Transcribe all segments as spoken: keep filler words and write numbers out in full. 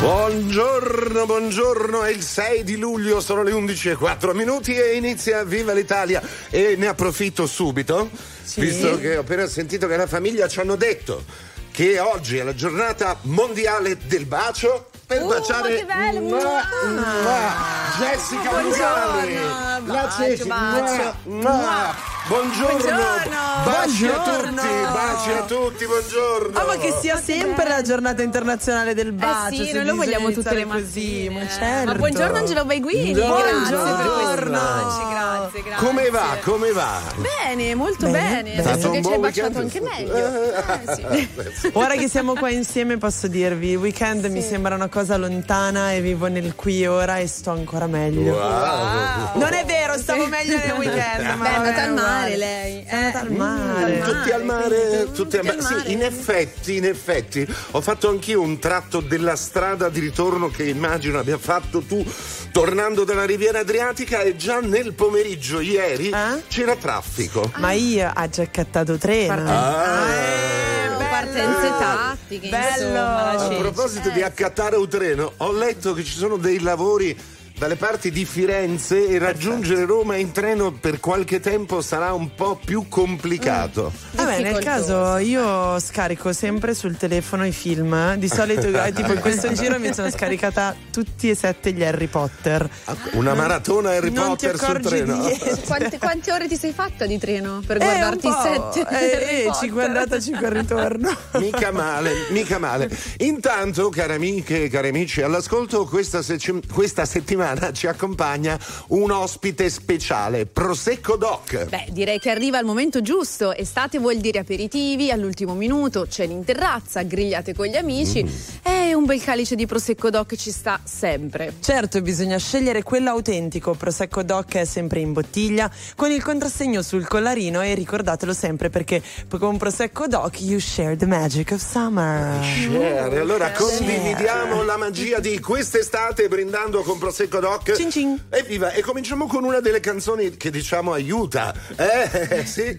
Buongiorno, buongiorno, è il sei di luglio, sono le undici e quattro minuti e inizia Viva l'Italia e ne approfitto subito, sì. Visto che ho appena sentito che la famiglia ci hanno detto che oggi è la giornata mondiale del bacio. Per uh, baciare che bello. Mua, mua. Jessica Brugali, la Ceci, bacio. Mua, mua. Buongiorno, buongiorno, baci buongiorno. a tutti, baci a tutti, buongiorno. Ah, ma che sia sempre la giornata internazionale del bacio. Eh sì, noi lo vogliamo tutte le mattine. mattine. Certo. Ma buongiorno Angelo Baiguini, Buongiorno. grazie per questi baci, grazie, grazie. Come va, come va? Bene, molto bene. bene, È penso stato che un ci hai buon baciato anche weekend? meglio. Eh, sì. Ora che siamo qua insieme posso dirvi, il weekend Sì. mi sembra una cosa lontana e vivo nel qui e ora e sto ancora meglio. Wow. Non è vero, stavo meglio nel weekend. Ma Beh, è andata vabbè, al mare uguale. lei. Sono andata al Eh, mare. mm, Tutti al mare, tutti al al mare. mare. Sì, in effetti, in effetti, ho fatto anch'io un tratto della strada di ritorno che immagino abbia fatto tu tornando dalla Riviera Adriatica e già nel pomeriggio ieri Eh? c'era traffico. Ma io ha già cattato treno. Ah. Eh, partenze tattiche, Bello. insomma, la A Ceci. proposito Eh, di accattare un treno, ho letto che ci sono dei lavori dalle parti di Firenze e raggiungere Roma in treno per qualche tempo sarà un po' più complicato. Vabbè, nel caso io scarico sempre sul telefono i film. Di solito, eh, tipo in questo giro mi sono scaricata tutti e sette gli Harry Potter. Una maratona Harry Non ti Potter sul accorgi treno. di niente. Quante, quante ore ti sei fatta di treno per Eh, guardarti un po'. sette? Eh, Harry eh, Potter? cinque andata, cinque al ritorno. Mica male, mica male. Intanto, cari amiche e cari amici, all'ascolto questa, se- questa settimana ci accompagna un ospite speciale, Prosecco Doc. Beh, direi che arriva il momento giusto. Estate vuol dire aperitivi, all'ultimo minuto, cene in terrazza, grigliate con gli amici. E un bel calice di Prosecco Doc ci sta sempre. Certo, bisogna scegliere quello autentico. Prosecco Doc è sempre in bottiglia con il contrassegno sul collarino e ricordatelo sempre perché con Prosecco Doc you share the magic of summer. Share. Allora condividiamo la magia di quest'estate brindando con Prosecco Doc. Cin cin. Evviva! E cominciamo con una delle canzoni che diciamo aiuta. Eh, sì.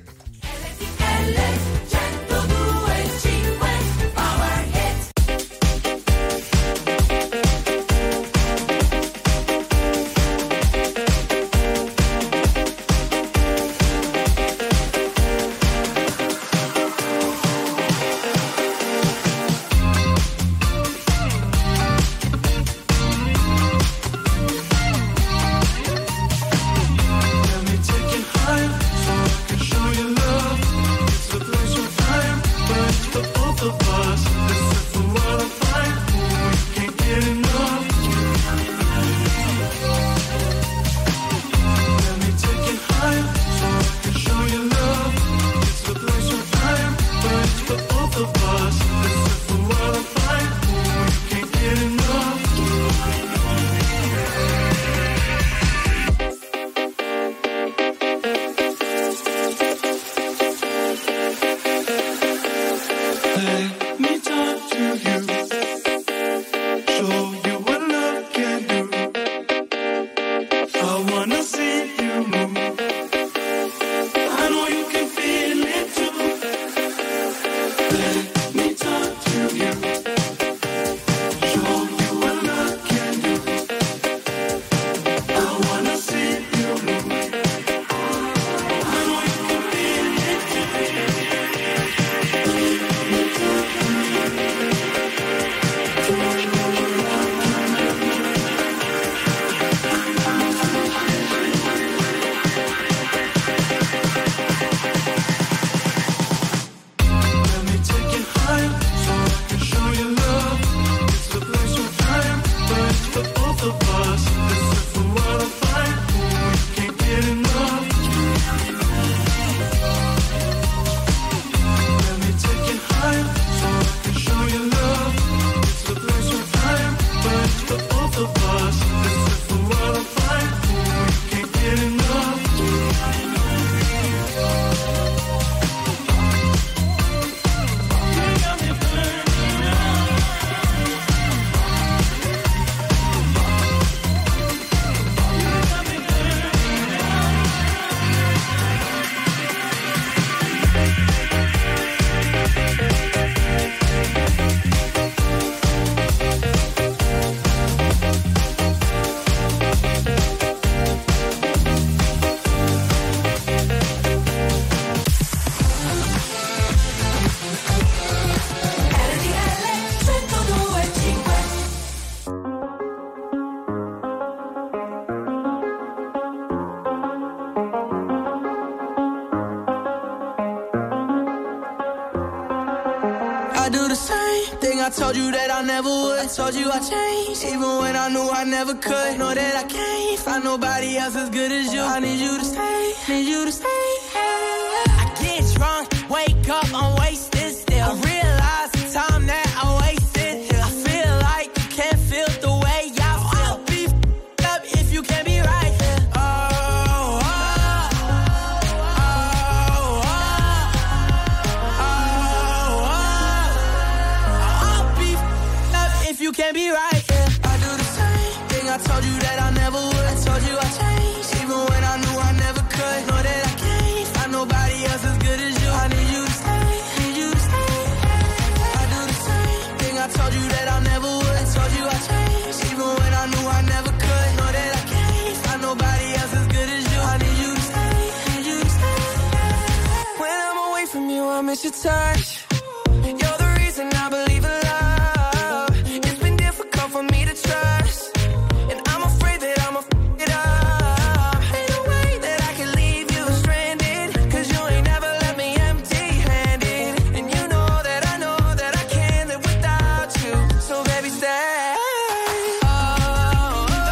Let me take you higher so I can show you love. It's a place do the same thing I told you that I never would. I told you I changed, even when I knew I never could. Know that I can't find nobody else as good as you. I need you to stay, need you to stay. I get drunk, wake up, I'm wasted still. I realize the time that I wasted. I feel like you can't feel the way I feel. I'll be f***ed up if you can't be right here. Oh, oh, oh, oh, oh, oh. I'll be f***ed up if you can't be right here. I do the same thing I told you that I never would. I told you I changed, even when I knew I never could. Know that I can't find nobody else as good as you. I need you to stay, need you to stay. I do the same thing I told you that I never would. I told you I changed, even when I knew I never could. Know that I can't find nobody else as good as you. I need you to stay, need you to stay. When I'm away from you, I miss your touch. You're the reason I believe in love. It's been difficult for me to trust, and I'm afraid that I'ma f*** it up. Ain't no way that I can leave you stranded, 'cause you ain't never left me empty-handed. And you know that I know that I can't live without you. So baby, stay. Oh, oh, oh,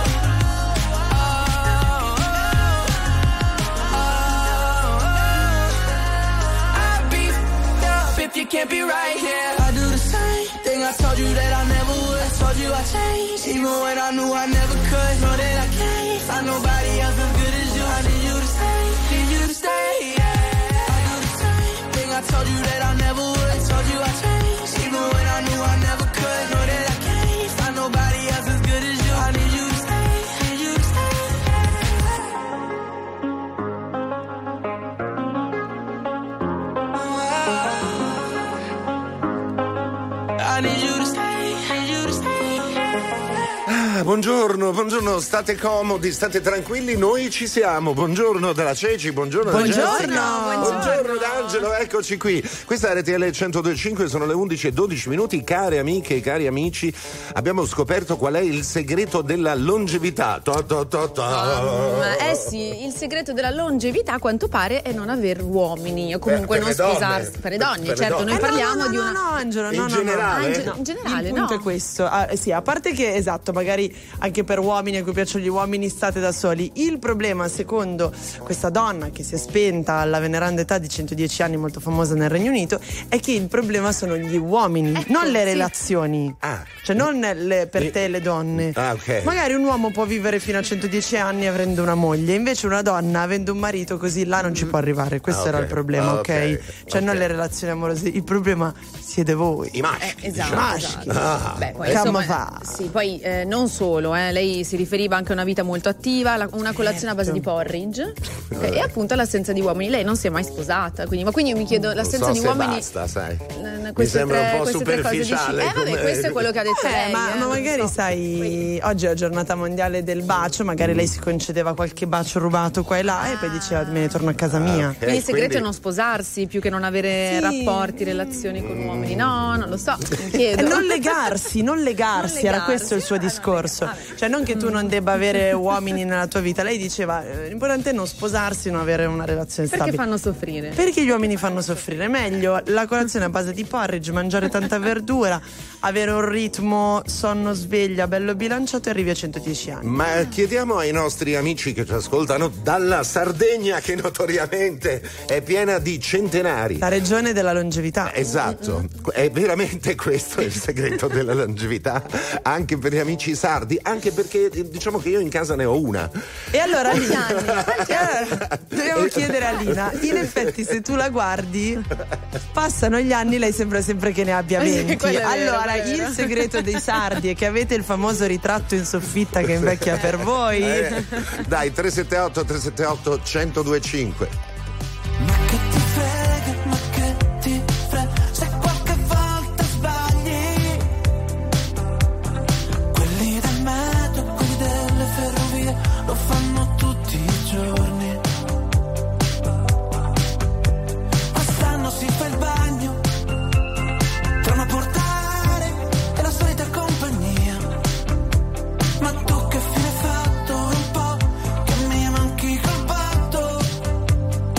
oh, oh. I'd be f***ed up if you can't be right here. I do the same thing I told you that I never would. I told you I changed, even when I knew I never could. Know that I can't find nobody else as good as you. I need you to stay, need you to stay. Yeah. I do the same thing I told you that I never would. I told you I changed, even when I knew I never could. Know that I can't find nobody else as good as you. I need you to stay, need you to stay. I need you to stay, need you to stay. Ah, buongiorno, buongiorno, state comodi, state tranquilli, noi ci siamo. Buongiorno dalla Ceci, buongiorno da Buongiorno. Jessica. Buongiorno. Buongiorno D'Angelo, eccoci qui. Questa è R T L centodue e cinque, sono le undici e dodici minuti. Care amiche e cari amici, abbiamo scoperto qual è il segreto della longevità. Ta, ta, ta, ta. Um, eh sì, il segreto della longevità a quanto pare è non aver uomini o comunque Per- per non le sposarsi donne. per le donne, Per le certo, donne. noi Eh, no, parliamo no, no, di una no, no, Angelo, In no, no, generale? Ah, in, eh? ge- in generale, Il punto no. è questo, ah, sì, a parte che esatto, magari anche per uomini a cui piacciono gli uomini state da soli. Il problema, secondo questa donna che si è spenta alla veneranda età di centodieci anni, molto famosa nel Regno Unito, è che il problema sono gli uomini, Ecco, non le sì. relazioni. Ah. Cioè non le, per te le donne. Ah, ok. Magari un uomo può vivere fino a centodieci anni avendo una moglie, invece una donna avendo un marito così là non ci può arrivare. Questo Ah, era ok. il problema, Ah, ok? ok. Cioè non Ok. le relazioni amorose, il problema siete voi. I maschi. Eh, esatto, Maschi. esatto. Ah. Beh, poi, Come insomma, fa? sì, poi eh, non solo, eh, lei si riferiva anche a una vita molto attiva, la- una colazione a base di porridge eh, e appunto l'assenza di uomini. Lei non si è mai sposata, quindi, ma quindi io mi chiedo Non l'assenza so di se uomini. basta, sai. n- Mi queste sembra tre- un po' queste tre cose dici- superficiale. Eh, vabbè, come- questo è quello che ha detto Eh, lei. ma, eh, ma non magari so. sai, oggi è la giornata mondiale del bacio, magari lei si concedeva qualche bacio rubato qua e là e poi diceva me ne torno a casa mia. ok. Quindi il segreto quindi- è non sposarsi più che non avere Sì. rapporti, relazioni con uomini. No, non lo so, mi chiedo. E non legarsi, non legarsi, Non era legarsi, questo il suo eh, non discorso. legarsi. Cioè non che tu non debba avere uomini nella tua vita, lei diceva eh, l'importante è non sposarsi, non avere una relazione Perché stabile. fanno soffrire? Perché gli uomini fanno soffrire? Meglio la colazione a base di porridge, mangiare tanta verdura, avere un ritmo sonno-sveglia bello bilanciato e arrivi a centodieci anni. Ma chiediamo ai nostri amici che ci ascoltano dalla Sardegna, che notoriamente è piena di centenari. La regione della longevità. Esatto, è veramente questo il segreto della longevità, anche per gli amici sardi, anche perché diciamo che io in casa ne ho una. E allora Quanti Lina, anni? Quanti e allora, dobbiamo chiedere a Lina, in effetti se tu la guardi passano gli anni, lei sembra sempre che ne abbia Sì, venti. quello è vero, Allora quello è vero. il segreto dei sardi è che avete il famoso ritratto in soffitta che invecchia per voi. Eh, dai, tre sette otto tre sette otto uno zero due cinque. Ma che ti frega, ma che ti frega, se qualche volta sbagli. Quelli del metro, quelli delle ferrovie, lo fanno tutti i giorni. Quest'anno si fa il bagno tra una portare e la solita compagnia. Ma tu che fine hai fatto? Un po' che mi manchi col patto.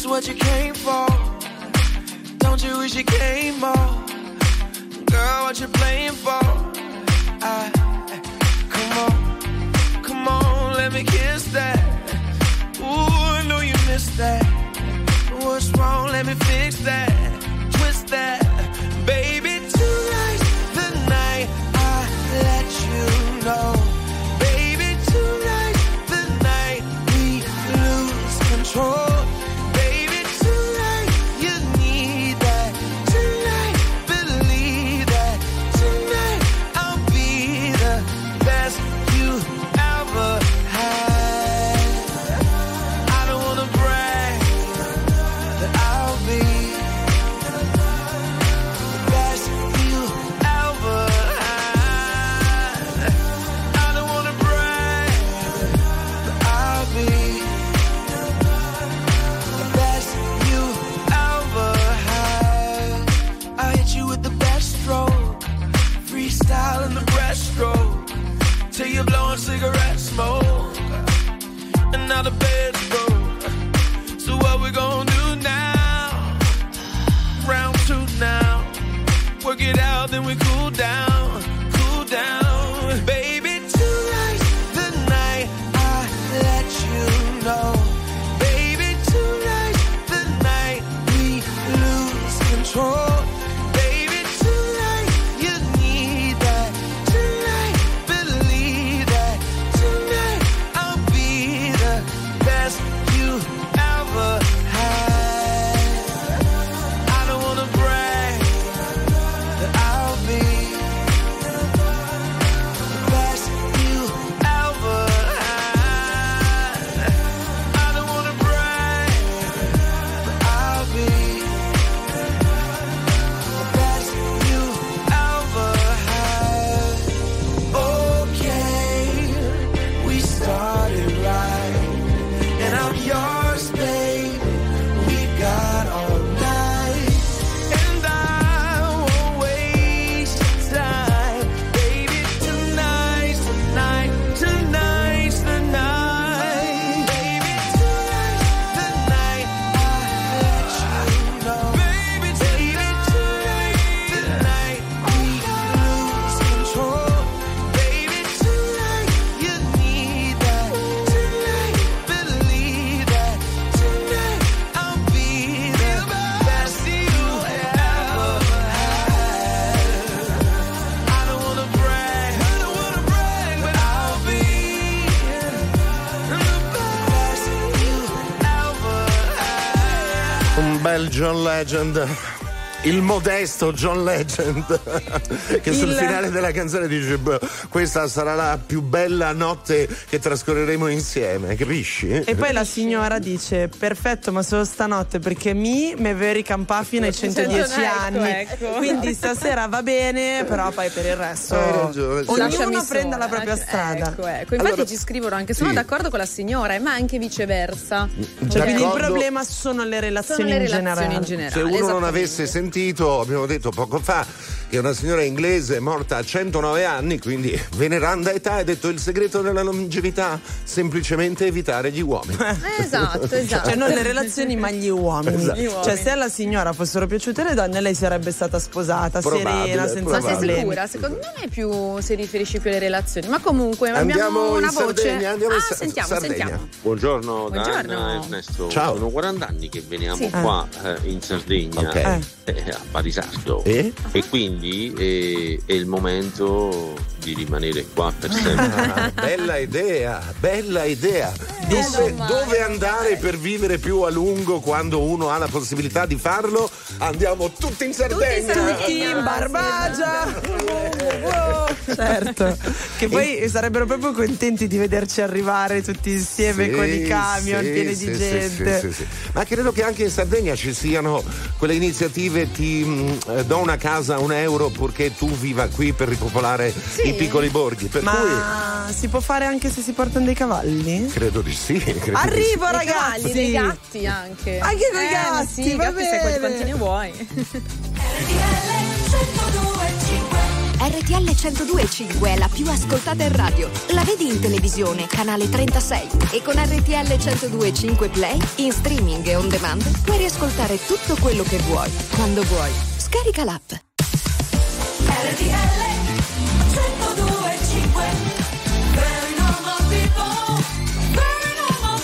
what you came for? Don't you wish you came more? Girl, what you playing for? I, come on, come on, let me kiss that. Ooh, I know you missed that. What's wrong? Let me fix that. Twist that, baby. Tonight's the night I let you know. Baby, tonight's the night we lose control. Baby, tonight you need that. Tonight, believe that. Tonight I'll be the best you ever had. I don't wanna brag, but I'll be the best you ever had. I don't wanna brag, but I'll be the best you ever had. I hit you with the best stroke, freestyle in the breaststroke, till you're blowing cigarette smoke, and now the bed's broke. So what we gonna do now? Round two now. Work it out, then we cool down, cool down. Baby, tonight's the night I let you know. Baby, tonight's the night we lose control. Baby, tonight you need that. Tonight, believe that. Tonight I'll be the best you ever had. I don't wanna brag, but I'll be the best you ever had. I don't wanna brag, but I'll be the best you ever had. Okay, we started right, and I'm yours, babe. We got all night, and I won't waste time. Baby, tonight's the night, tonight's the night. Baby, tonight's the night I let you know. Baby, tonight's the night we lose control. Baby, tonight you need that. Tonight, believe that. Tonight I'll be the best you ever had. I don't wanna brag, I don't wanna brag, but I'll be the best you ever had. Un bel John Legend. Il modesto John Legend che sul Il- finale della canzone dice "Beh, questa sarà la più bella notte che trascorreremo insieme", capisci? E poi la signora dice: perfetto, ma solo stanotte, perché mi me veri campà fino ai centodieci Ecco, anni. ecco. Quindi stasera va bene, però poi per il resto Hai ragione, sì. Lasciami ognuno sola. prenda la propria strada. Ecco, ecco. Infatti Allora, ci scrivono anche, sono sì. d'accordo con la signora, eh, ma anche viceversa. Cioè, quindi il D'accordo. problema sono le relazioni, Sono le in, relazioni generale. in generale. Se uno non esattamente. avesse sentito, abbiamo detto poco fa che una signora inglese morta a centonove anni, quindi veneranda età, ha detto il segreto della longevità, semplicemente evitare gli uomini. Eh, Esatto, esatto. Cioè non le relazioni ma gli uomini. Esatto. Gli uomini. Cioè se alla signora fossero piaciute le donne lei sarebbe stata sposata, Probabile, serena, senza probabile. Ma sei problemi. sicura? Secondo me è più, si riferisce più alle relazioni. Ma comunque Andiamo abbiamo una in voce. Sardegna, andiamo in ah, Sa- sentiamo, Sardegna. sentiamo. Buongiorno, da Buongiorno. Anna e Ernesto. Ciao. Sono quaranta anni che veniamo Sì. qua eh, in Sardegna, Ok. Eh. eh, a Parisardo. E? E quindi eh, è il momento di rimanere qua per sempre. Ah, bella idea, bella idea. Dove, dove andare per vivere più a lungo quando uno ha la possibilità di farlo? Andiamo tutti in Sardegna. Tutti in In Barbagia. Wow, certo. Che poi sarebbero proprio contenti di vederci arrivare tutti insieme Sì, con i camion sì, pieni sì, di sì, gente. sì, sì, sì. Ma credo che anche in Sardegna ci siano quelle iniziative, ti mh, eh, do una casa a un euro purché tu viva qui per ripopolare Sì. i piccoli borghi. Per cui Ma si può fare anche se si portano dei cavalli? credo di sì. credo di sì. Arrivo Dei ragazzi! cavalli, dei gatti anche. Anche dei Eh, gatti, sì, va gatti se bene. quanti ne vuoi. R T L centodue e cinque R T L centodue e cinque è la più ascoltata in radio. La vedi in televisione, canale trentasei. E con R T L centodue e cinque Play, in streaming e on demand, puoi riascoltare tutto quello che vuoi, quando vuoi. Scarica l'app. R T L centodue e cinque. Very normal people. Very normal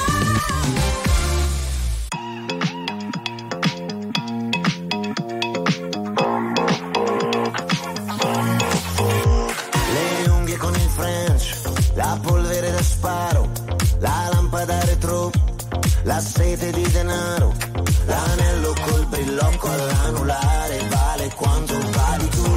Le unghie con il French, la polvere da sparo, la lampada retro, la sete di denaro, l'anello col brillocco all'anulare, vale quanto vali tu.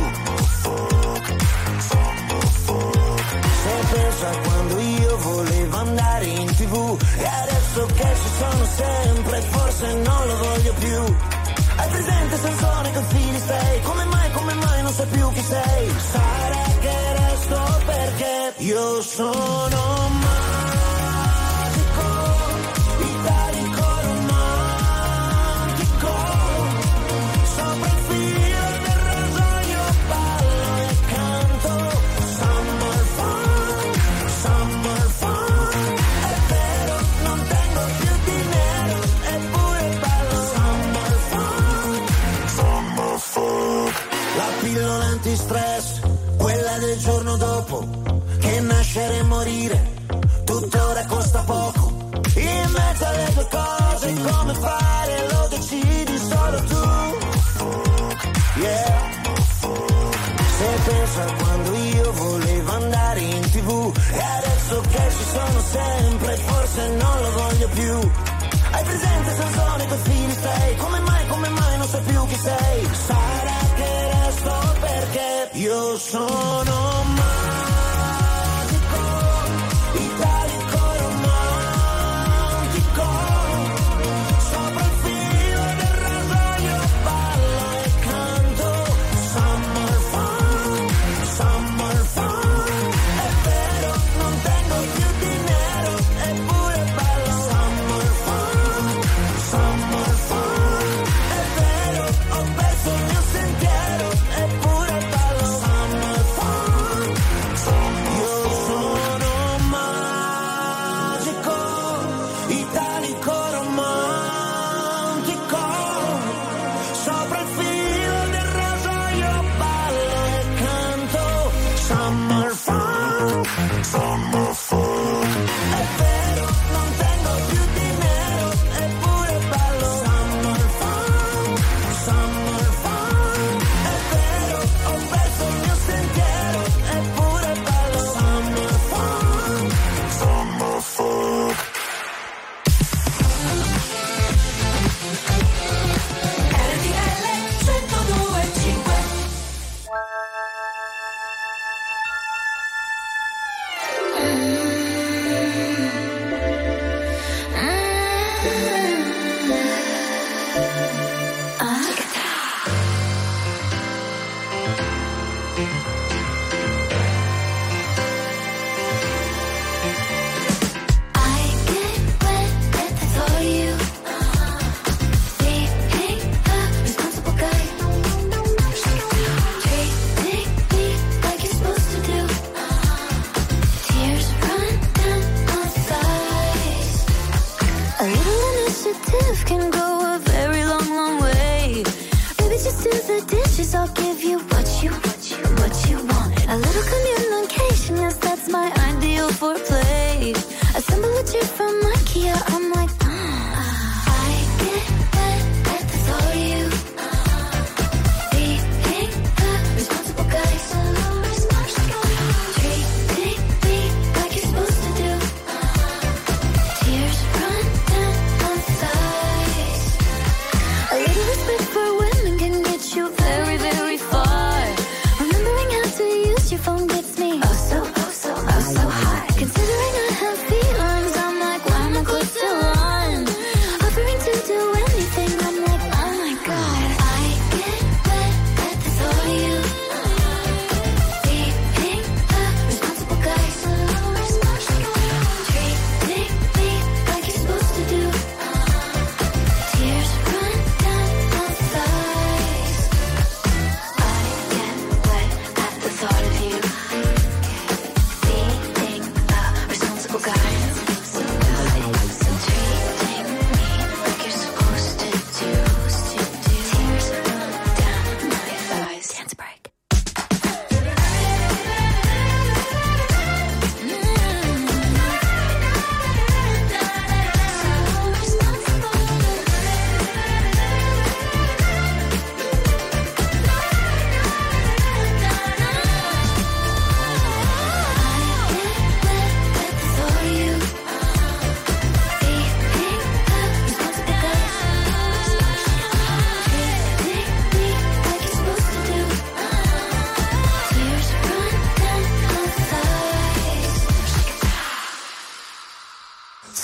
Se pensa quando io volevo andare in tv e adesso che ci sono sempre forse non lo voglio più. Hai presente Sansone con Filistei? Come mai, come mai non sai più chi sei? Sarà che resto perché io sono magico, italico romantico, sopra il filo del rasoio ballo e canto. Summer fun, summer fun, è vero, non tengo più dinero, eppure ballo. Summer fun, summer fun. La pillola antistress, quella del giorno dopo, che nascere e morire, tuttora costa poco. In mezzo alle due cose, come fare, lo decidi solo tu. Yeah. Se pensa quando io volevo andare in tv e adesso che ci sono sempre, forse non lo voglio più. Hai presente Sansone con Filistei? Come mai, come mai non sai più chi sei? Sarà che resto perché io sono magico, italico romantico, sopra il filo del rasoio ballo e canto. Summer fun, summer fun, è vero, non tengo più dinero, eppure ballo. Summer fun, summer fun, è vero, ho perso il mio sentiero, eppure ballo. Summer fun, io sono magico, italico romantico, sopra il filo del rasoio ballo e canto. Summer fun, summer fun, è vero, non tengo più dinero, eppure ballo. Summer fun, summer fun, è vero, ho perso il mio sentiero, eppure ballo. Summer fun, summer fun. R T L centodue e cinque. Mm.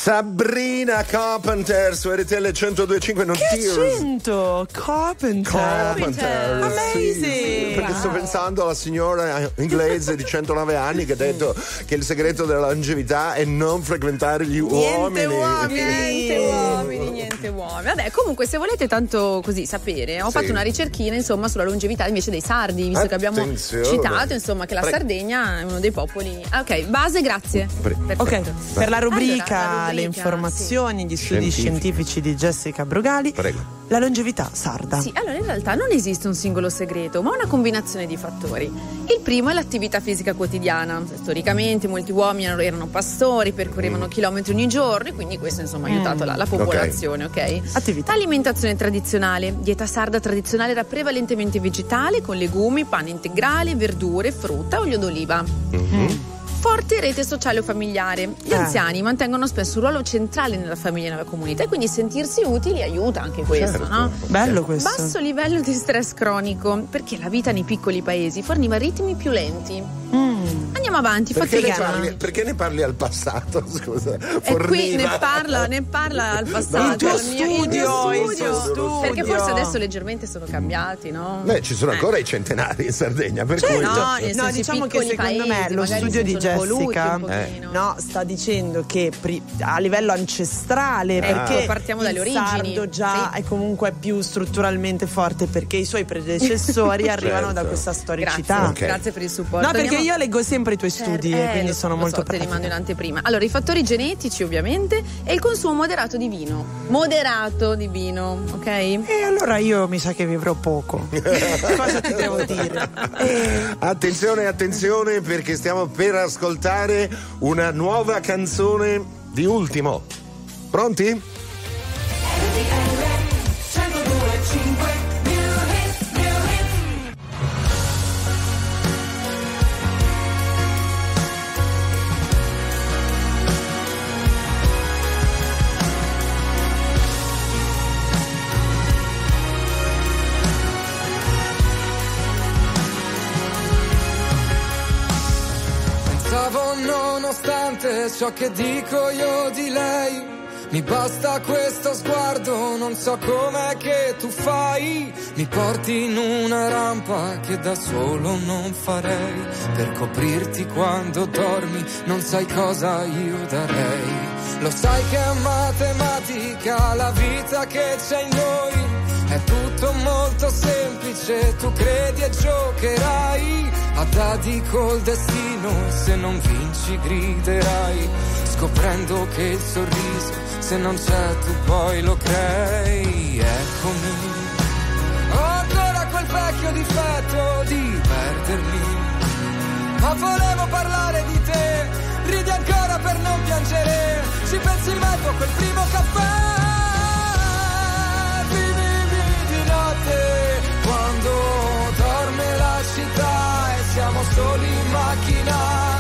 Sabrina Carpenter su R T L centodue e cinque. Non Che Tears. accento? Carpenter. Carpenter. Amazing. Sì, perché sto pensando alla signora inglese di centonove anni che ha detto che il segreto della longevità è non frequentare gli Niente uomini. uomini. Niente uomini, niente uomini. Vabbè, comunque, se volete tanto così sapere, ho Sì. fatto una ricerchina, insomma, sulla longevità invece dei sardi, visto che abbiamo Attenzione. citato, insomma, che la Prego. Sardegna è uno dei popoli. Ah, ok, base, grazie. Prego. Perfetto. Ok, per la rubrica, Allora, la rubrica, le informazioni, gli studi Scientifici. scientifici di Jessica Brugali, Prego. la longevità sarda. Sì, allora in realtà non esiste un singolo segreto, ma una combinazione di fattori. Il primo è l'attività fisica quotidiana. Storicamente molti uomini erano pastori, percorrevano chilometri ogni giorno e quindi questo insomma ha aiutato la, la popolazione, ok? Attività. Alimentazione tradizionale. Dieta sarda tradizionale era prevalentemente vegetale, con legumi, pane integrale, verdure, frutta, olio d'oliva. Forte rete sociale o familiare. Gli Eh. anziani mantengono spesso un ruolo centrale nella famiglia e nella comunità e quindi sentirsi utili aiuta anche questo, Certo. no? Bello questo. Basso livello di stress cronico, perché la vita nei piccoli paesi forniva ritmi più lenti. Andiamo avanti, Perché ne, fatica. parli, perché ne parli al passato? Scusa. E qui Forniva. ne parla, ne parla al passato. Il tuo al mio- il mio studio, il studio. tuo studio. Perché forse adesso leggermente sono cambiati, no? Beh, ci sono Eh. ancora i centenari in Sardegna, per Cioè, cui no, già- nel No, senso, i diciamo che piccoli secondo me paesi lo magari studio si di sono evoluti Jessica un pochino. no, sta dicendo che pri- a livello ancestrale, perché Ecco, partiamo dalle il origini. sardo già Sì. è comunque più strutturalmente forte perché i suoi predecessori arrivano da Certo. questa Grazie, storicità. Ok. grazie per il supporto. No, perché Andiamo- io leggo sempre i tuoi studi Eh, e quindi lo sono so, molto lo so, te li pratica. mando in anteprima. Allora, i fattori genetici ovviamente e il consumo moderato di vino. Moderato di vino, ok? E allora io mi sa che vivrò poco. Cosa ti devo dire? Attenzione, attenzione, perché stiamo per ascoltare una nuova canzone di Ultimo. Pronti? Pensavo nonostante ciò che dico io di lei, mi basta questo sguardo, non so com'è che tu fai, mi porti in una rampa che da solo non farei, per coprirti quando dormi, non sai cosa io darei. Lo sai che è matematica la vita che c'è in noi, è tutto molto semplice, tu credi e giocherai a dadi col destino, se non vinci griderai, scoprendo che il sorriso, se non c'è tu poi lo crei. Eccomi, ho ancora quel vecchio difetto di perdermi, ma volevo parlare di te, ridi ancora per non piangere, ci pensi mai a quel primo caffè, quando dorme la città e siamo soli in macchina,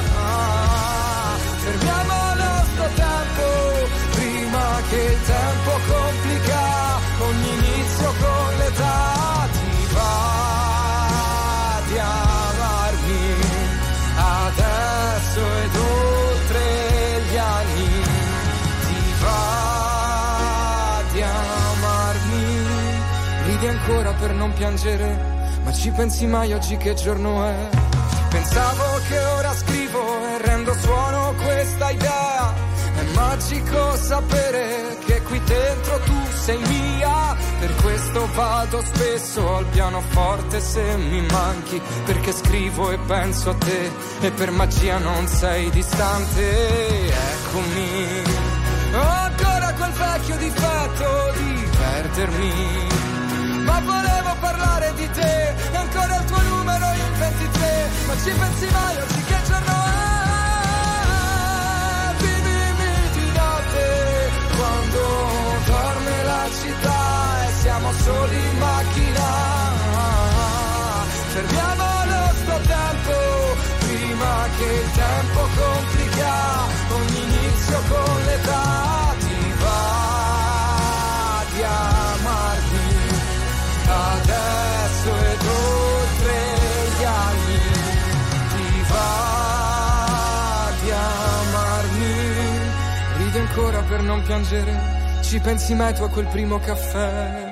fermiamolo sto tempo prima che il tempo complica ogni inizio con l'età. Ti va di amarmi adesso ed oltre gli anni, ti va di amarmi, ridi ancora per non piangere, ma ci pensi mai oggi che giorno è? Pensavo che ora scrivo e rendo suono questa idea, è magico sapere che qui dentro tu sei mia, per questo vado spesso al pianoforte se mi manchi, perché scrivo e penso a te e per magia non sei distante. Eccomi, ho ancora quel vecchio difetto di perdermi, ma volevo parlare di te, e ancora il tuo numero in ventitré, ma ci pensi mai oggi che giorno è? Vivimi di notte, quando dorme la città e siamo soli in macchina, fermiamolo sto tempo, prima che il tempo complica ogni inizio con l'età. Ti va di amarmi adesso ed oltre gli anni, ti va ridi ancora per non piangere, ci pensi mai tu a quel primo caffè?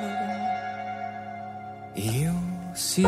Io sì.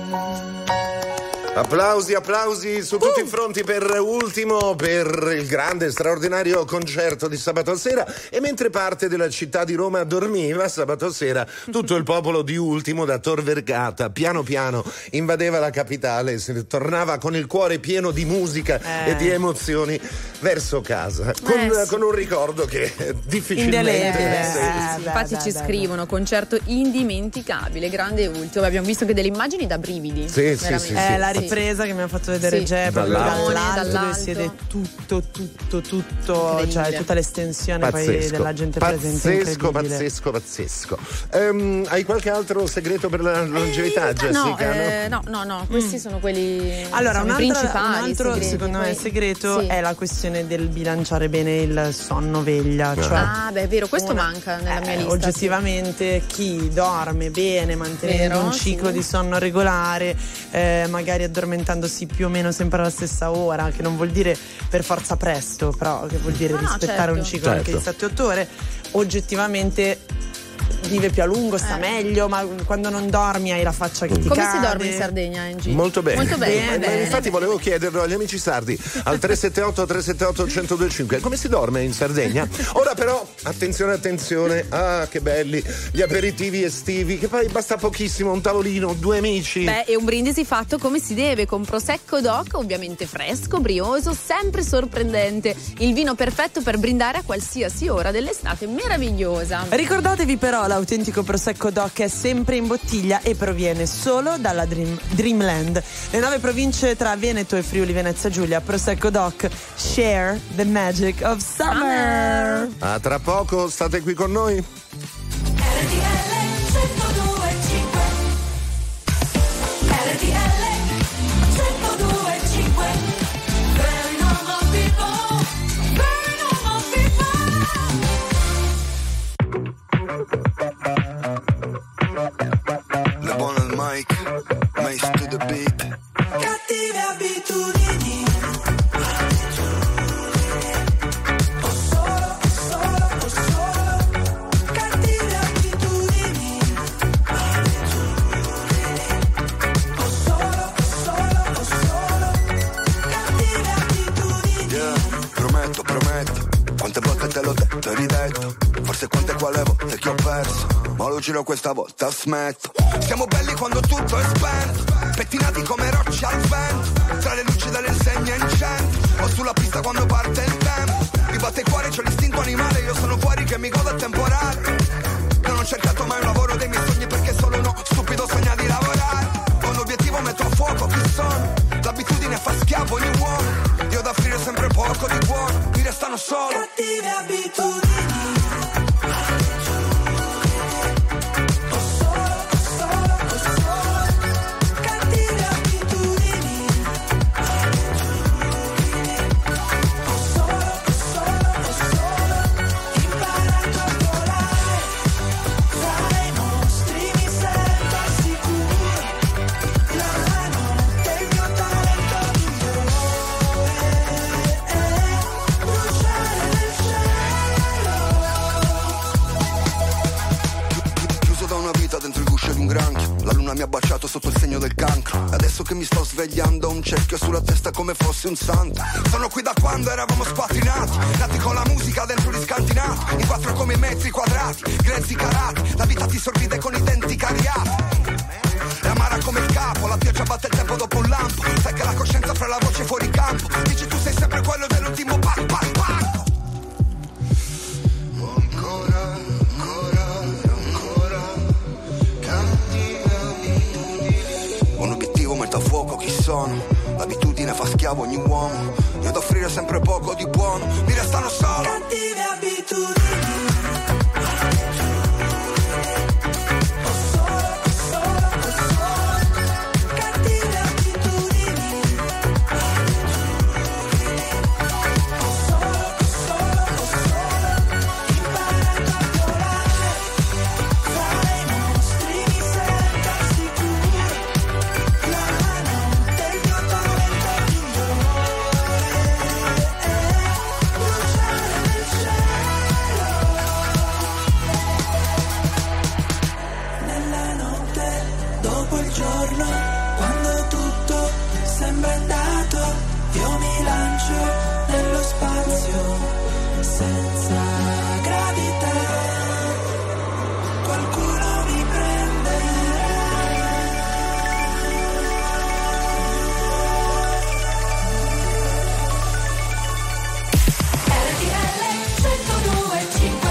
Applausi, applausi su tutti uh. i fronti per Ultimo, per il grande, straordinario concerto di sabato sera. E mentre parte della città di Roma dormiva, sabato sera tutto il popolo di Ultimo da Tor Vergata piano piano invadeva la capitale, se tornava con il cuore pieno di musica eh. e di emozioni verso casa, con, eh, sì. con un ricordo che difficilmente eh, sì. Sì, infatti beh, ci beh, scrivono beh. Concerto indimenticabile, grande Ultimo. Abbiamo visto che delle immagini da brividi. Sì, sì, sì, eh, sì. la ripresa che mi ha fatto vedere sì. Gep dall'alto, dall'alto dove si vede tutto, tutto, tutto, cioè tutta l'estensione poi della gente presente. Pazzesco, pazzesco, pazzesco. Um, hai qualche altro segreto per la longevità, eh, Jessica? No, eh, no, no, no, questi mm. sono quelli allora, sono un, i altro, principali. un altro, segreti, secondo poi... me, segreto sì. è la questione del bilanciare bene il sonno-veglia. Cioè ah, beh, è vero, questo una, manca nella mia eh, lista. Oggettivamente, sì. Chi dorme bene, mantenendo vero, un ciclo sì. di sonno regolare, eh, magari addormentandosi più o meno sempre alla stessa ora, che non vuol dire per forza presto, però che vuol dire no, rispettare certo. un ciclo certo. anche di sette otto ore, oggettivamente vive più a lungo, sta eh. meglio, ma quando non dormi hai la faccia che ti come cade. si dorme in Sardegna, Angie? Molto bene, molto bene, bene. bene. Infatti volevo chiederlo agli amici sardi al tre sette otto tre sette otto uno zero due cinque come si dorme in Sardegna. Ora però attenzione, attenzione, ah che belli gli aperitivi estivi, che poi basta pochissimo, un tavolino, due amici. Beh, e un brindisi fatto come si deve, con Prosecco Doc, ovviamente fresco, brioso, sempre sorprendente, il vino perfetto per brindare a qualsiasi ora dell'estate meravigliosa. Ricordatevi però, l'autentico Prosecco Doc è sempre in bottiglia e proviene solo dalla Dream, Dreamland. Le nove province tra Veneto e Friuli Venezia Giulia. Prosecco Doc, share the magic of summer. A tra poco, state qui con noi. R T L centodue e cinque R T L centodue e cinque Very normal people, very normal people. Le buone al mic, Mace to the beat. Cattive abitudini. Ho solo, ho solo, ho solo cattive abitudini. Ho solo, ho solo, ho solo cattive abitudini. Yeah, prometto, prometto. Quante volte te l'ho detto e ridetto. Forse quante quale volte che ho perso. Ma lo giro questa volta smetto. Siamo belli quando tutto è spento, pettinati come rocce al vento, tra le luci delle insegne in centro, o sulla pista quando parte il tempo. Mi batte il cuore, c'ho l'istinto animale, io sono fuori che mi godo il temporale. Non ho cercato mai un lavoro dei miei sogni perché solo uno stupido sogna di lavorare. Ho un obiettivo, metto a fuoco chi sono. L'abitudine fa schiavo ogni uomo. Io da offrire sempre poco di buono, mi restano solo cattive abitudini. Mi ha baciato sotto il segno del cancro. Adesso che mi sto svegliando ho un cerchio sulla testa come fossi un santo. Sono qui da quando eravamo spatrinati, nati con la musica dentro gli scantinati. In quattro come i metri quadrati, grezzi carati. La vita ti sorride con i denti cariati. È amara come il capo, la pioggia batte il tempo dopo un lampo. Sai che la coscienza fra la voce fuori campo. Dici tu sei sempre quello dell'ultimo pac pac pac. Ancora, ancora, ancora un obiettivo, metto a fuoco chi sono. L'abitudine fa schiavo ogni uomo. Io ad offrire sempre poco di buono, mi restano solo cattive abitudini. senza gravità, qualcuno mi prenderà. R T L centodue e cinque.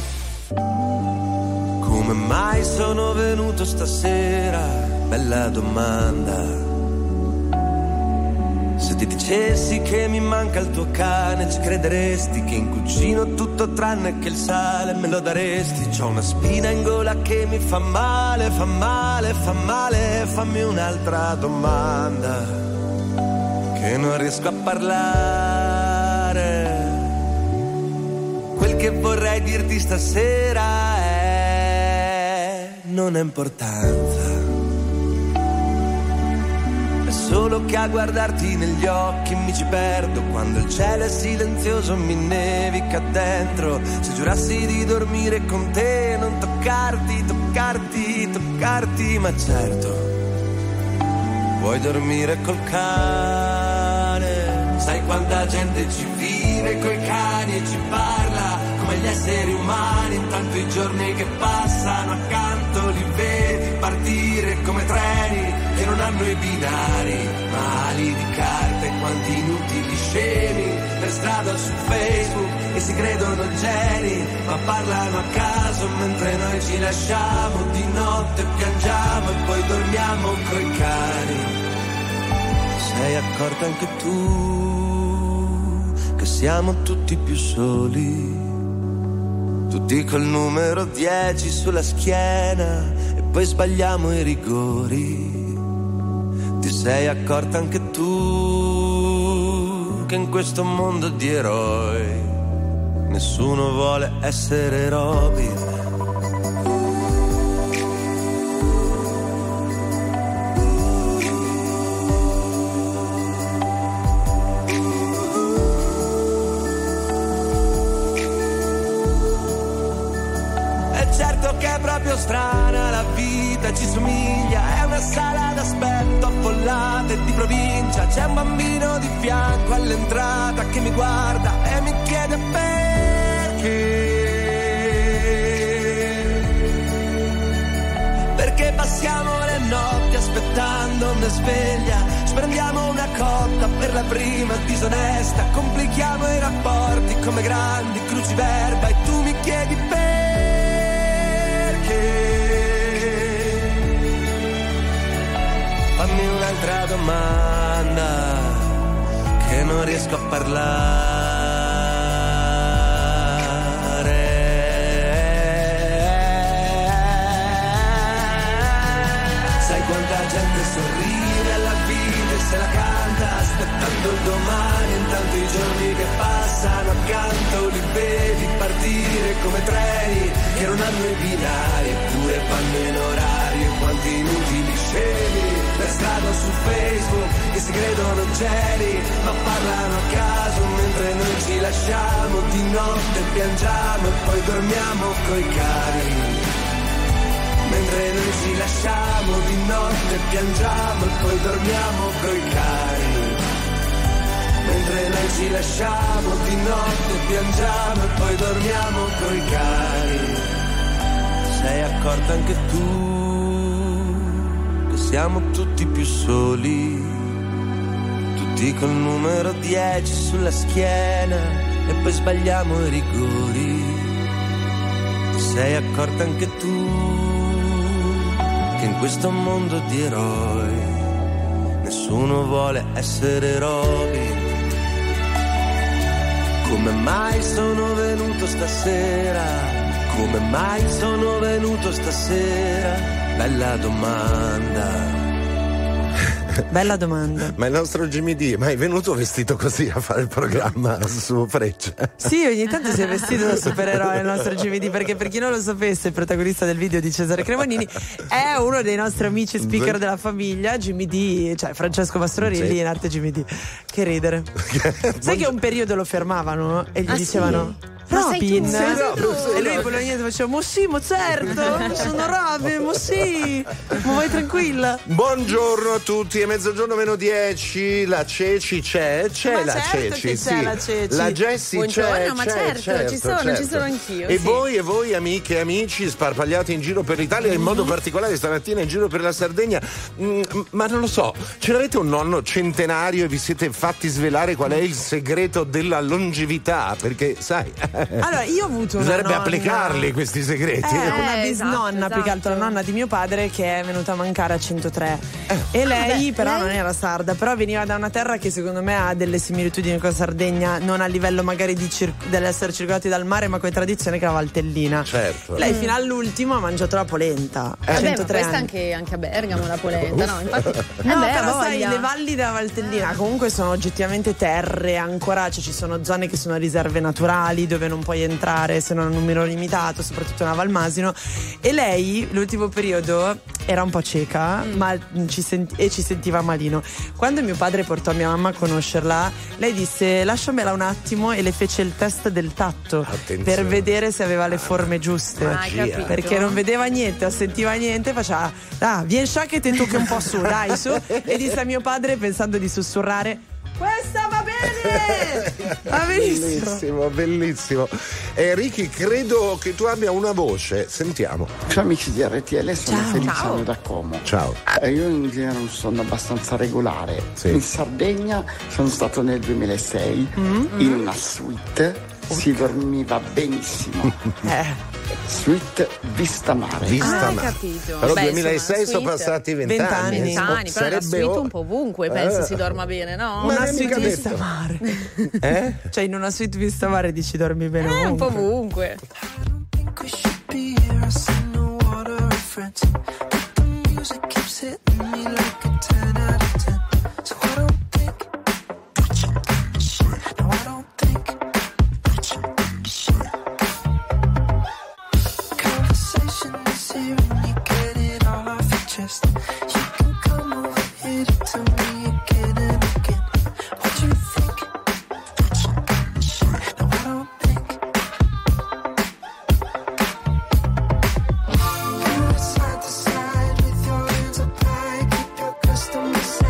Come mai sono venuto stasera? Bella domanda. Se ti dicessi che mi manca il tuo cane, ci crederesti che in cucina ho tutto tranne che il sale, me lo daresti. C'ho una spina in gola che mi fa male, fa male, fa male. Fammi un'altra domanda, che non riesco a parlare. Quel che vorrei dirti stasera è: non ha importanza. È solo che a guardarti negli occhi mi ci perdo. Quando il cielo è silenzioso mi nevica dentro. Se giurassi di dormire con te, non toccarti, toccarti, toccarti. Ma certo, vuoi dormire col cane. Sai quanta gente ci vive coi cani e ci parla come gli esseri umani. Intanto i giorni che passano accanto li vedi partire come treni che non hanno i binari, ma ali di carte. Quanti inutili scemi per strada su Facebook e si credono geni, ma parlano a caso mentre noi ci lasciamo. Di notte piangiamo e poi dormiamo coi cani. Sei accorta anche tu che siamo tutti più soli, tutti col numero dieci sulla schiena e poi sbagliamo i rigori. Ti sei accorta anche tu che in questo mondo di eroi nessuno vuole essere Robin. Che è proprio strana la vita, ci somiglia, è una sala d'aspetto affollata e di provincia. C'è un bambino di fianco all'entrata che mi guarda e mi chiede perché. Perché passiamo le notti aspettando una sveglia, ci prendiamo una cotta per la prima disonesta, complichiamo i rapporti come grandi cruciverba e tu mi chiedi perché. Fammi un'altra domanda, che non riesco a parlare. Sai quanta gente sorride alla vita e se la canta aspettando il domani. Intanto i giorni che passano accanto li vedi partire come treni che non hanno i binari eppure vanno in orario. Quanti inutili scemi per strada su Facebook che si credono geni ma parlano a caso mentre noi ci lasciamo. Di notte piangiamo e poi dormiamo coi cani. Mentre noi ci lasciamo, di notte piangiamo e poi dormiamo coi cani. Mentre noi ci lasciamo, di notte piangiamo e poi dormiamo coi cani. Sei accorta anche tu che siamo tutti più soli, tutti col numero dieci sulla schiena e poi sbagliamo i rigori. Sei accorta anche tu che in questo mondo di eroi nessuno vuole essere Robin. Come mai sono venuto stasera? Come mai sono venuto stasera? Bella domanda. Bella domanda. Ma il nostro Jimmy D mai è venuto vestito così a fare il programma su Freccia? Sì, ogni tanto si è vestito da supereroe il nostro Jimmy D, perché per chi non lo sapesse il protagonista del video di Cesare Cremonini è uno dei nostri amici speaker della famiglia, Jimmy D, cioè Francesco Mastrorilli, sì, in arte Jimmy D. Che ridere. Sai che un periodo lo fermavano e gli ah, dicevano sì? Robin. Ma sei tu, sei tu. E lui bolognese faceva, mo sì, mo certo, sono Robin, mo sì, mo vai tranquilla. Buongiorno a tutti, è mezzogiorno meno dieci, la Ceci c'è, c'è Ma la certo Ceci, che c'è sì. la Ceci. La Jessie Buongiorno, c'è, ma c'è, certo, certo, ci sono, certo. ci sono anch'io, E sì. voi e voi amiche e amici sparpagliati in giro per l'Italia, in modo particolare stamattina in giro per la Sardegna, mm, ma non lo so, ce l'avete un nonno centenario e vi siete fatti svelare qual è il segreto della longevità? Perché sai, Allora, io ho avuto una bisognerebbe nonna- applicarli questi segreti. Eh, una Eh, bisnonna, esatto, più che altro la esatto. nonna di mio padre, che è venuta a mancare a centotré. E lei beh, però lei- non era sarda, però veniva da una terra che secondo me ha delle similitudini con Sardegna, non a livello magari di cir- dell'essere circolati dal mare, ma come tradizione, che è la Valtellina. Certo. Lei fino all'ultimo ha mangiato la polenta. a Vabbè, ma centotré questa anni. anche, anche a Bergamo la polenta, no? Infatti, No, eh beh, però ha sai, voglia. le valli della Valtellina comunque sono oggettivamente terre ancora, cioè ci sono zone che sono riserve naturali dove non puoi entrare se non a numero limitato, soprattutto nella Valmasino. E lei l'ultimo periodo era un po' cieca, Mm. ma ci senti- e ci sentiva malino. Quando mio padre portò mia mamma a conoscerla, lei disse lasciamela un attimo e le fece il test del tatto. Attenzione. Per vedere se aveva le forme giuste. Ah, hai capito? Perché non vedeva niente, non sentiva niente, faceva ah, vieni scià che ti tocchi un po' su, dai su. E disse a mio padre, pensando di sussurrare, questa va bene! Va benissimo. Bellissimo, bellissimo. Eh, Ricky, credo che tu abbia una voce. Sentiamo. Ciao amici di R T L, sono Ciao. Feliciano Ciao. da Como. Ciao. Eh, Io in genere un sonno abbastanza regolare. Sì. In Sardegna sono stato nel duemilasei in una suite, si dormiva benissimo. Eh. Suite Vista Mare. Vista Ah, hai mare. capito. Però Beh, duemilasei insomma, sono suite. passati vent'anni. Vent'anni. Vent'anni, però la Sarebbe suite ora- un po' ovunque penso Eh. si dorma bene, no? Ma Una non è suite mica vista detto. mare. Eh? Cioè in una suite vista mare dici dormi bene Eh, un po' ovunque. ovunque. think we should be here. I see no water reference, but the music keeps hitting me like a ten out of ten. So I don't think, no, I don't think. Conversation is here and you get it all off your chest. You can come over here to tell me again and again what you think. No, I don't think. Side to side with your hands up high, keep your customers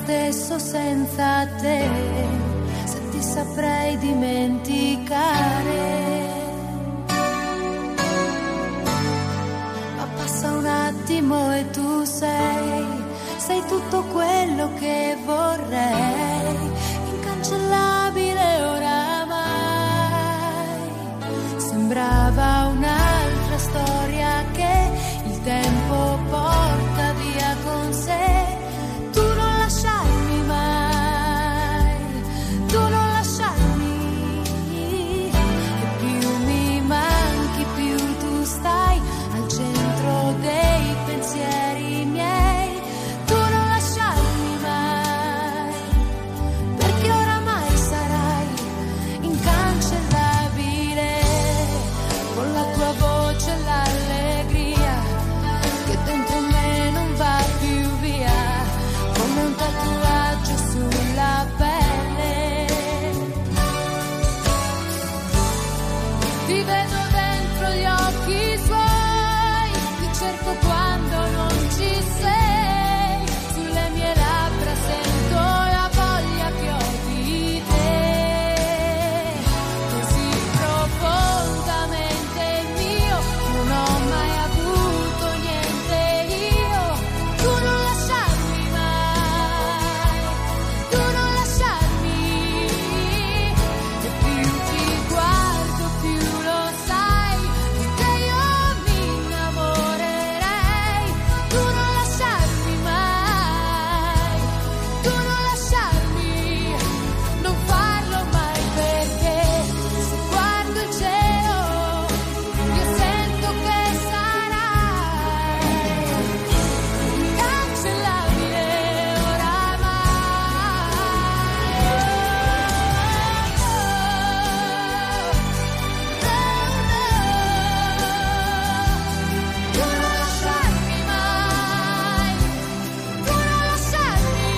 stesso senza te, se ti saprei dimenticare. Ma passa un attimo e tu sei, sei tutto quello che vorrei, incancellabile oramai. Sembrava un'altra storia che il tempo porta via con sé. Tu non lasciarmi mai, tu non lasciarmi, e più mi manchi più tu stai al centro dei pensieri miei. Tu non lasciarmi mai, perché oramai sarai incancellabile, con la tua voce e l'allegria che dentro me non va più via, come un tatuaggio sulla pelle. Ti vedo dentro gli occhi suoi, ti cerco quando non ci sei, sulle mie labbra sento la voglia che ho di te, così profondamente mio, non ho mai avuto niente io. Tu non lasciarmi mai, tu non lasciarmi, e più ti guardo più lo sai, che io mi innamorerei. Tu non lasciarmi mai, tu non lasciarmi, non farlo mai, perché se guardo il cielo io sento che sarai incancellabile oramai. Tu non lasciarmi mai, tu non lasciarmi,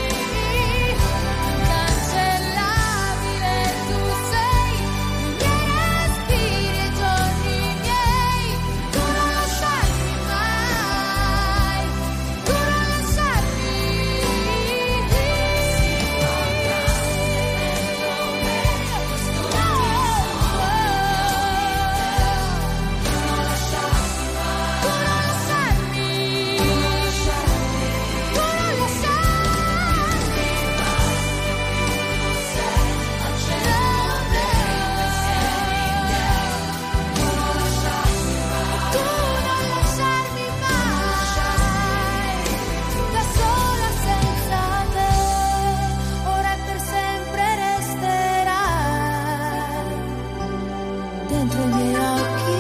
incancellabile tu sei, i miei respiri e i giorni miei. Tu non lasciarmi mai, tu non lasciarmi. Da sola senza te, ora e per sempre resterai dentro i miei occhi,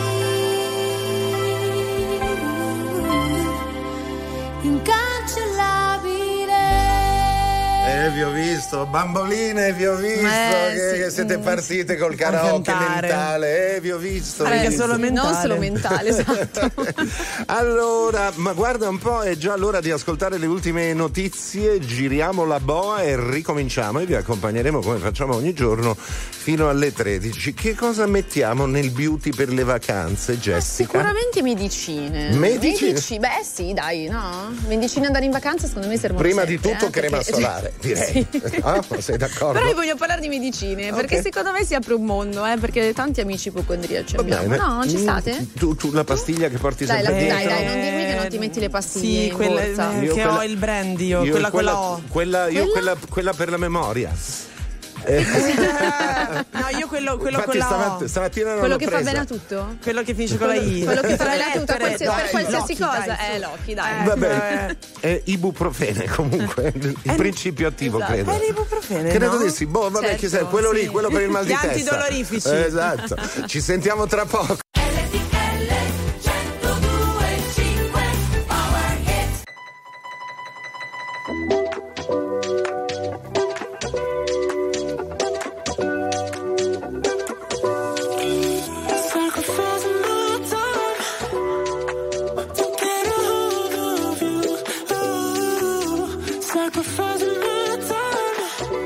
incancellabile. Eh, vi ho visto, bamboline, vi ho visto Eh, che, sì. che siete partite col karaoke cantare. mentale, eh, vi ho visto. vi ho Perché visto. solo mentale. Non solo mentale, esatto. Allora, ma guarda un po', è già l'ora di ascoltare le ultime notizie, giriamo la boa e ricominciamo e vi accompagneremo come facciamo ogni giorno fino alle tredici. Che cosa mettiamo nel beauty per le vacanze, Jessica? Sicuramente medicine. Medicine? Medici- beh sì, dai, no? Medicine andare in vacanza secondo me servono Prima sempre, di tutto eh, crema perché- solare, direi. Sì. Ah, sei d'accordo? Però io voglio parlare di medicine, perché Ok. secondo me si apre un mondo, eh, perché tanti amici ipocondriaci Va abbiamo. bene. No, ci Mm, state? Tu, tu la pastiglia che porti Dai, sempre la- dai, dentro? dai, non dirmi che non ti metti le pastiglie Sì, in quella, borsa. eh, Io che quella- ho il brand io, Io quella, quella quella, ho. quella, io Quella? quella, quella per la memoria. Eh, No, io quello, quello infatti con la stamat- O. stamattina non Quello l'ho che fa presa. bene a tutto? Quello che finisce con la I. Quello che fa Per bene a tutto, lettere, qualsiasi- dai, per qualsiasi Loki, cosa. dai, Eh, su. Loki, dai. Eh, Vabbè, è ibuprofene comunque, il Eh, principio attivo esatto. credo. È l'ibuprofene, Credo no? di sì, boh, vabbè, Certo, chi sai, quello lì, sì. quello per il mal di Gli testa. antidolorifici. Eh, Esatto. Ci sentiamo tra poco.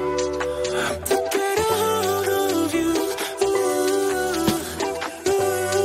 Sacrificing my time to get a hold of you. Ooh, ooh.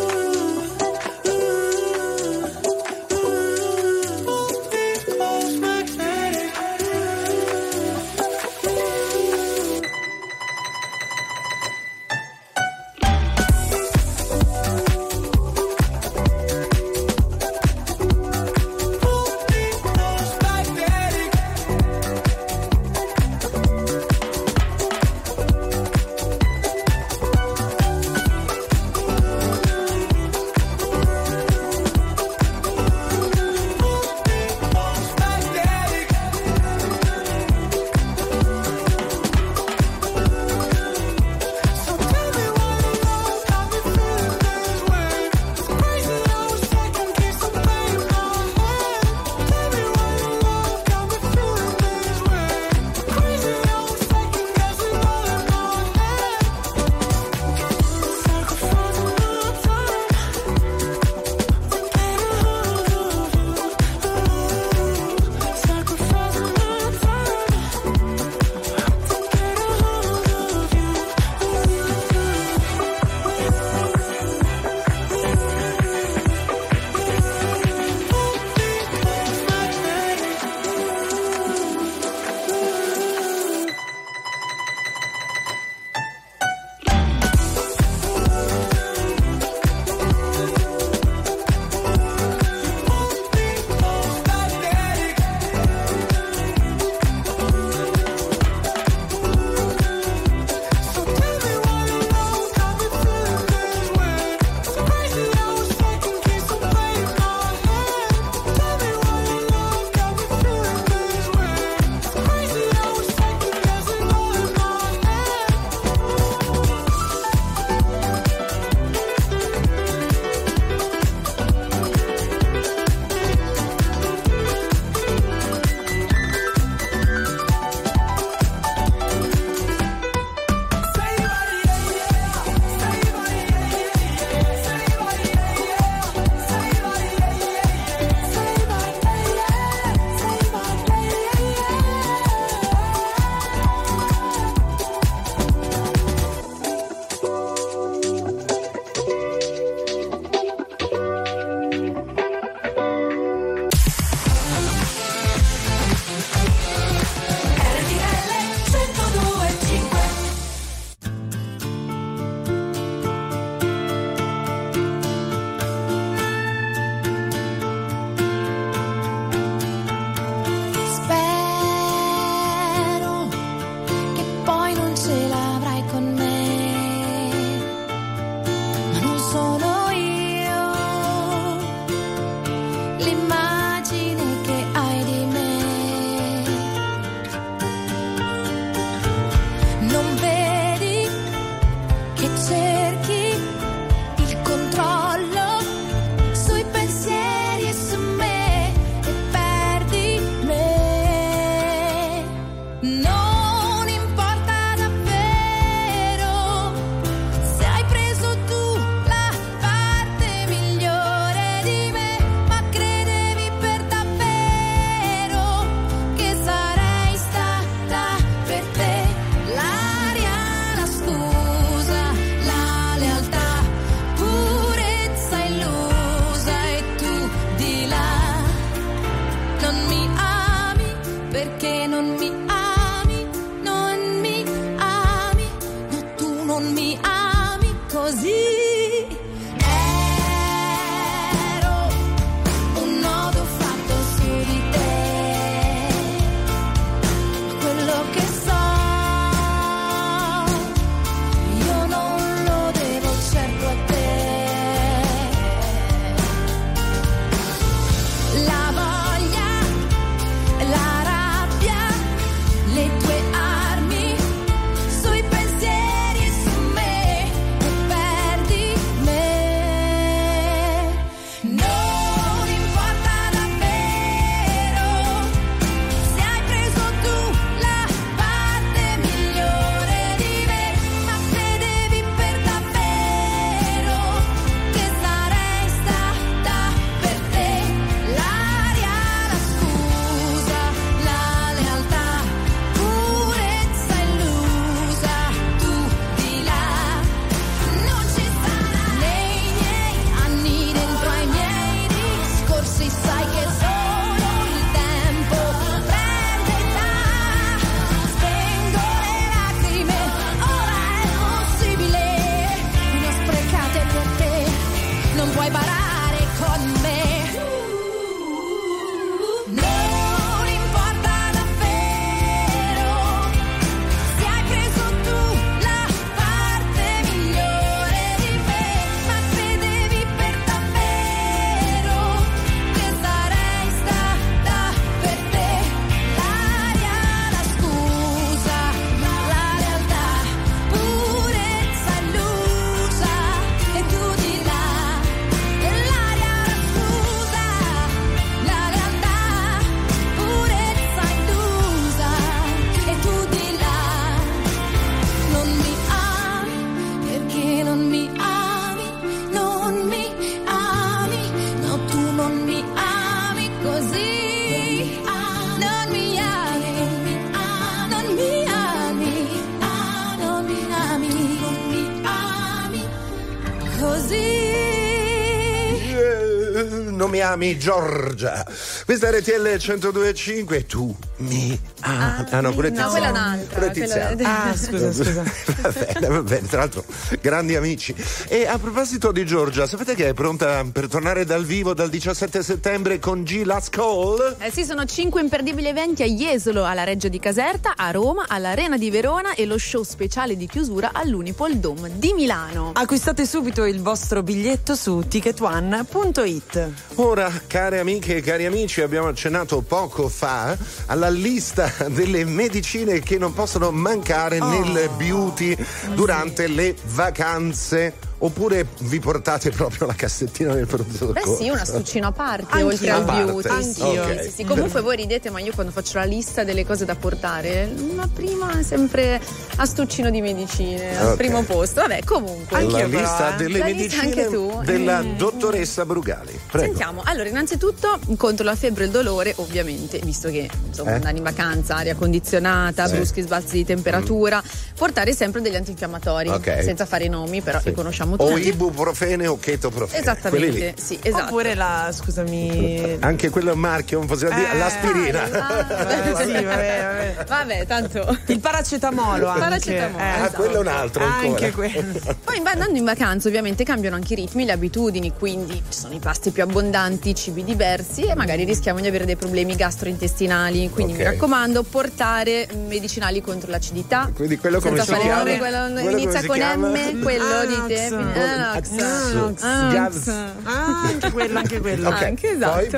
non mi ami, Giorgia. Questa è R T L centodue e cinque. Tu mi ami. Ah, no, quella è no, quella è un'altra. Quella è Tiziana. Quella... Ah, scusa, scusa. Va bene, va bene, tra l'altro grandi amici. E a proposito di Giorgia, sapete che è pronta per tornare dal vivo dal diciassette settembre con G Last Call? Eh sì, sono cinque imperdibili eventi a Jesolo, alla Reggio di Caserta, a Roma, all'Arena di Verona e lo show speciale di chiusura all'Unipol Dome di Milano. Acquistate subito il vostro biglietto su ticket one punto it. Ora, care amiche e cari amici, abbiamo accennato poco fa alla lista delle medicine che non possono mancare oh. nel beauty durante sì. le vacanze. Oppure vi portate proprio la cassettina del prodotto? Beh sì, un astuccino a parte, Anch'io. oltre al A parte. beauty. Anch'io. Okay. Sì, sì. Comunque voi ridete, ma io quando faccio la lista delle cose da portare, la prima è sempre astuccino di medicine, al Okay. primo posto. Vabbè, comunque. La Anch'io lista però, eh. delle La lista medicine anche tu. della Mm. dottoressa Brugali. Prego. Sentiamo, allora innanzitutto contro la febbre e il dolore, ovviamente, visto che insomma Eh? andare in vacanza, aria condizionata, Sì. bruschi sbalzi di temperatura, portare sempre degli antinfiammatori, Ok. senza fare i nomi, però Sì. li conosciamo O tutti. ibuprofene o chetoprofene. Quelli lì. Esattamente, sì, esatto. Oppure la, scusami. Anche quello è un marchio, non possiamo dire, Eh, l'aspirina. Ah, sì, vabbè, vabbè. Vabbè, tanto. Il paracetamolo anche. Paracetamolo, Eh, Ah, quello è un altro ancora. Anche quello. Poi andando in vacanza ovviamente cambiano anche i ritmi, le abitudini, quindi ci sono i pasti più abbondanti, cibi diversi e magari rischiamo di avere dei problemi gastrointestinali, quindi Ok. mi raccomando portare medicinali contro l'acidità. Quindi quello come senza si fare chiama? nomi, quello Quello inizia come si con chiama? M, quello Anox. dite Anox. Anox. Anox. Ah, anche quello, anche quello. Ok, Anche esatto.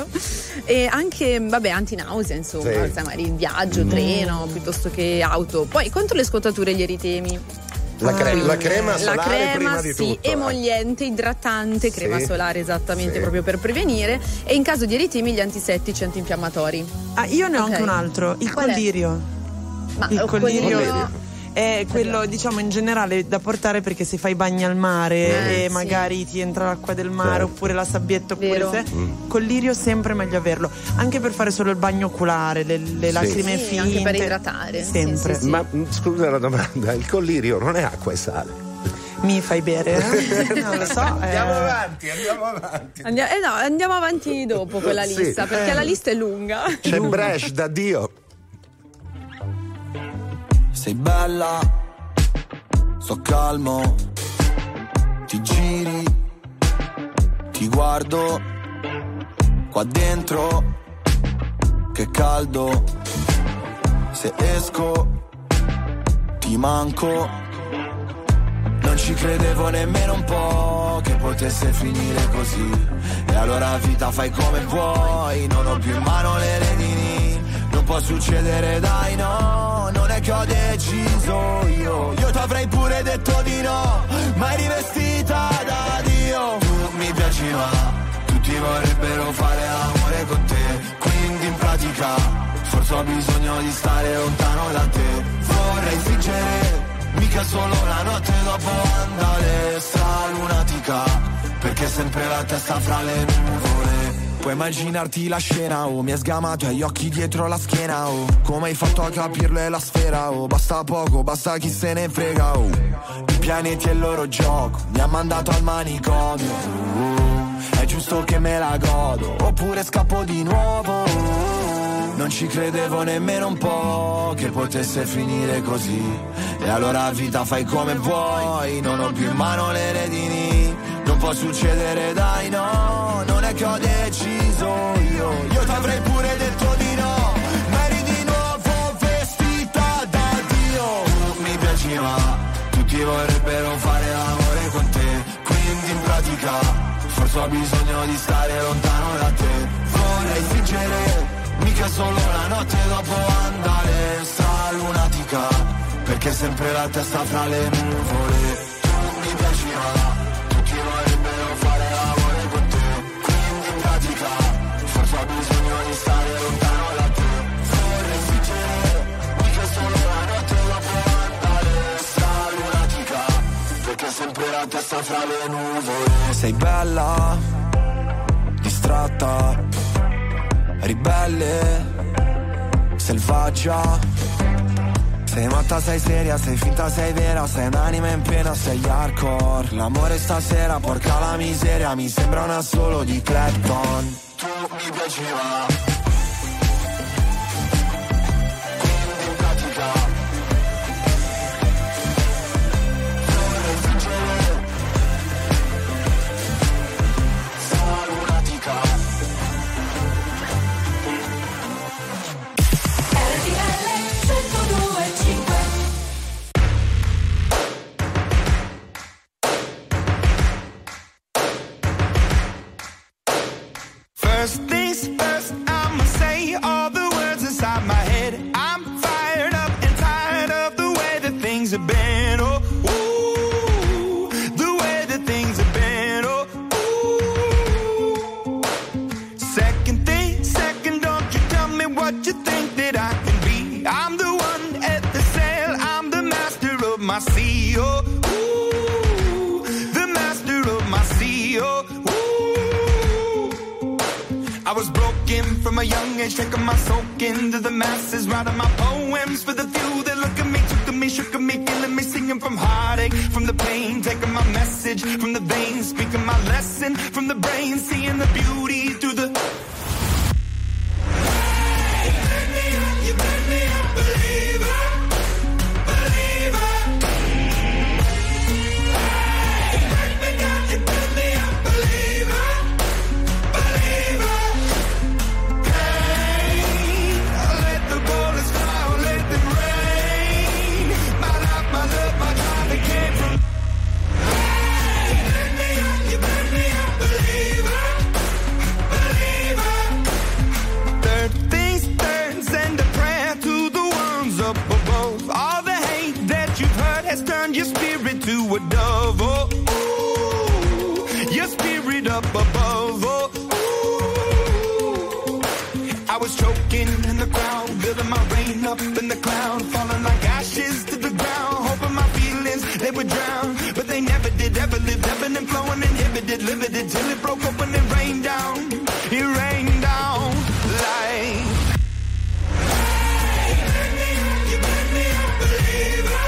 E anche, vabbè, antinausea, insomma, Sì. sai, magari in viaggio, treno, piuttosto che auto. Poi contro le scottature e gli eritemi. La, cre- Quindi, la crema la solare crema, prima di sì, tutto. emoliente, idratante, Sì. crema solare esattamente Sì. proprio per prevenire e in caso di eritemi gli antisettici antinfiammatori. Ah, io ne ho Ok. anche un altro, il Qual è? collirio. Ma Il oh, collirio collirio- è quello, diciamo, in generale da portare perché se fai bagni al mare Eh, e sì. magari ti entra l'acqua del mare Certo. oppure la sabbietta oppure Vero. se collirio sempre meglio averlo, anche per fare solo il bagno oculare, le, le lacrime Sì, finte. anche per idratare. Sempre. Sì, sì, sì. Ma mh, scusa la domanda, il collirio non è acqua e sale? Mi fai bere? eh? Non lo so. eh. Andiamo avanti, andiamo avanti. Andiamo, eh no, andiamo avanti dopo con la Sì. lista, perché Eh. la lista è lunga. C'è Bresh da Dio. Sei bella, sto calmo, ti giri, ti guardo, qua dentro, che caldo, se esco, ti manco, non ci credevo nemmeno un po' che potesse finire così, e allora vita fai come vuoi, non ho più in mano le redini, non può succedere dai no, non è che ho deciso io, io t'avrei pure detto di no, ma eri vestita da Dio, tu mi piaci ma tutti vorrebbero fare amore con te, quindi in pratica forse ho bisogno di stare lontano da te, vorrei fingere, mica solo la notte dopo andare stralunatica, perché sempre la testa fra le nuvole. Puoi immaginarti la scena, oh, mi hai sgamato e gli occhi dietro la schiena, oh, come hai fatto a capirlo è la sfera, oh, basta poco, basta chi se ne frega, oh, i pianeti e il loro gioco, mi ha mandato al manicomio, oh, è giusto che me la godo, oppure scappo di nuovo, oh, non ci credevo nemmeno un po' che potesse finire così, e allora vita fai come vuoi, non ho più in mano le redini, non può succedere dai no, non è che ho deciso io, io t'avrei pure detto di no, ma eri di nuovo vestita da Dio, tu mi piaci ma tutti vorrebbero fare amore con te, quindi in pratica forse ho bisogno di stare lontano da te, vorrei fingere, mica solo la notte dopo andare stralunatica, perché sempre la testa fra le nuvole, tu mi piaci ma tutti vorrebbero fare amore con te, quindi in pratica forse ho bisogno di stare lontano da te, vorrei fingere, mica solo la notte dopo andare stralunatica, perché sempre la testa fra le nuvole. Sei bella, distratta, ribelle, selvaggia, Sei matta, sei seria, sei finta, sei vera, sei un'anima in pena, sei hardcore. L'amore stasera porca la miseria, mi sembra una solo di Clapton. Tu mi piaceva. First things first, I'ma say all the words inside my head. I'm fired up and tired of the way that things have been. Oh, ooh, the way that things have been. Oh, ooh. Second thing, second, don't you tell me what you think that I can be. I'm the one at the sail, I'm the master of my sea. Oh, ooh, the master of my sea. Oh, I was broken from a young age, taking my soak into the masses, writing my poems for the few that look at me, took at me, shook at me, feeling me, singing from heartache, from the pain, taking my message from the veins, speaking my lesson from the brain, seeing the beauty through the. Hey, you made me up, you made me a believer, believer. Hey, you made me down, you made me a believer, believer. Your spirit to a dove, oh, ooh, your spirit up above, oh, ooh. I was choking in the crowd, building my rain up in the cloud, falling like ashes to the ground, hoping my feelings, they would drown, but they never did, ever lived, ebbing and flowing, inhibited, limited, till it broke up when it rained down, it rained down like. Hey, you made me up, you made me a believer.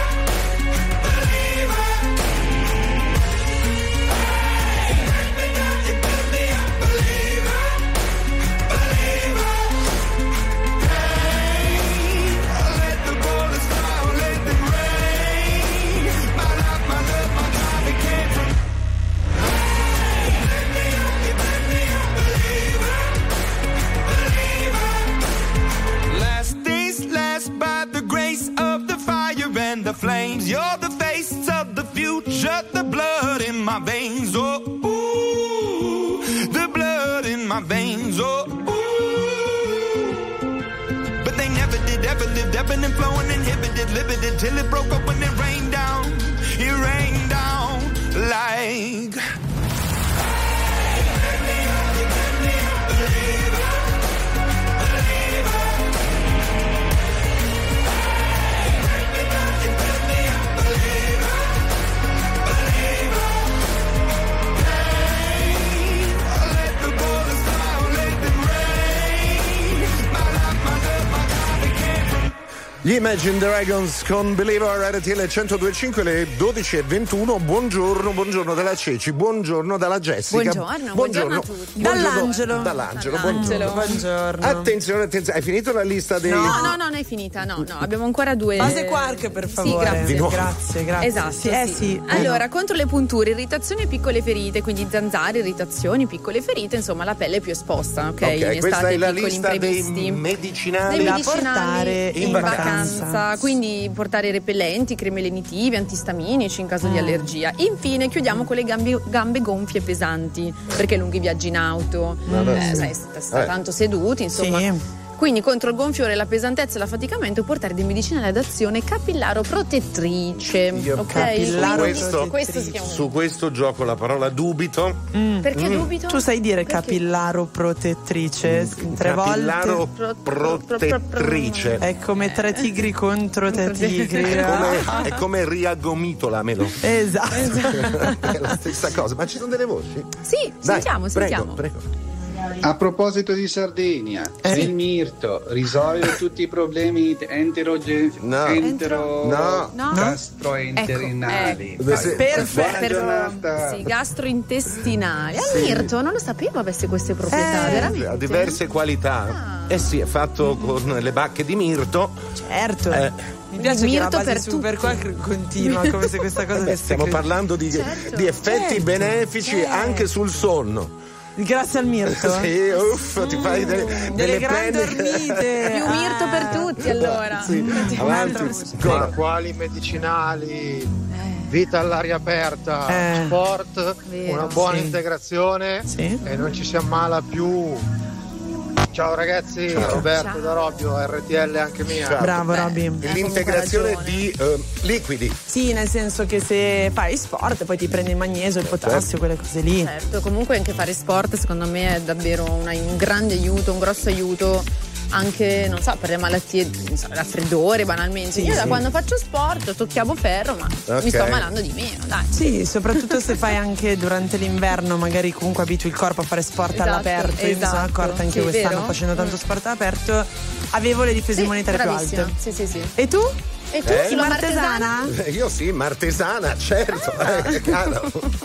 The flames, you're the face of the future, the blood in my veins, oh, ooh, the blood in my veins, oh, ooh. But they never did, ever lived, ebbing and flowing, inhibited, limited, till it broke up when it rained down, it rained down like. Hey, you made me up, you made me a believer, believer. Gli Imagine Dragons con Believer, R T L centodue e cinque, le dodici e ventuno. Buongiorno, buongiorno dalla Ceci, buongiorno dalla Jessica. Buongiorno, buongiorno a tutti. Dall'Angelo. Dall'Angelo, Dall'Angelo. Buongiorno. Attenzione, attenzione, hai finito la lista dei. No, no, no, non è finita, no, no, abbiamo ancora due. Base quark, per favore. Sì, grazie. Grazie, grazie. Esatto. Sì, eh, sì. Allora, contro le punture, irritazioni e piccole ferite, quindi zanzare, irritazioni, piccole ferite, insomma, la pelle è più esposta, ok? Ok, in questa estate, è la piccoli lista imprevisti. dei medicinali Dei da medicinali portare in, in vacanza. vacanza. Quindi portare repellenti, creme lenitive, antistaminici in caso Mm. di allergia. Infine chiudiamo con le gambe, gambe gonfie e pesanti, perché lunghi viaggi in auto, Vabbè, eh, sì. sai, sta, sta Eh. tanto seduti, insomma. Sì. Quindi contro il gonfiore, la pesantezza e l'affaticamento portare dei medicinali ad azione capillaro protettrice. Io Ok? capillaro Quindi questo, questo si chiama. su questo gioco la parola dubito. Perché Mm. dubito? Tu sai dire Perché? capillaro protettrice tre Capillaro volte? protettrice. È come tre tigri contro tre tigri. È come, è come riagomitolamelo. Esatto. È la stessa cosa, ma ci sono delle voci? Sì, Dai, sentiamo, prego, sentiamo. prego. A proposito di Sardegna, Eh. il mirto risolve tutti i problemi enteroge- No. entero No. No. gastrointestinali. Ecco, Vai. eh. Buona Per- giornata. sì, gastrointestinali. Ah, Sì. Mirto, non lo sapevo avesse queste proprietà, Eh, veramente. Ha diverse qualità. Eh sì, è fatto con le bacche di mirto. Certo. Eh, Mi piace che la Mirto base per super tutti. qua continua, come se questa cosa Beh, avesse stiamo cre- parlando di, Certo. di effetti Certo, benefici certo. anche sul sonno. Grazie al mirto. Sì, uff, ti fai delle, Delle delle grandi penne- dormite. Più Mirto per tutti, allora. Sì, avanti. Ma Go. quali medicinali? Vita all'aria aperta, Eh. sport, Vero. una buona Sì. integrazione Sì. e non ci si ammala più. Ciao ragazzi, Ciao. Roberto Ciao. da Robbio, R T L anche mia. Ciao. Bravo, Beh, Robby. eh, L'integrazione comunque di eh, liquidi. Sì, nel senso che se fai sport poi ti prendi il magnesio, il potassio, quelle cose lì. Certo, comunque anche fare sport secondo me è davvero una- un grande aiuto, un grosso aiuto anche, non so, per le malattie, non so, raffreddore banalmente. Sì, Io da sì. quando faccio sport tocchiamo ferro, ma Ok. mi sto ammalando di meno, dai. Sì, soprattutto se fai anche durante l'inverno, magari comunque abitui il corpo a fare sport Esatto, all'aperto. Io mi sono esatto. accorta anche Sì, quest'anno vero? facendo tanto Mm. sport all'aperto, avevo le difese Sì, immunitarie più bravissima. alte. Sì, sì, sì. E tu? E tu Eh? sulla Martesana? martesana? Eh, Io sì, martesana, certo. Ah. Eh, caro.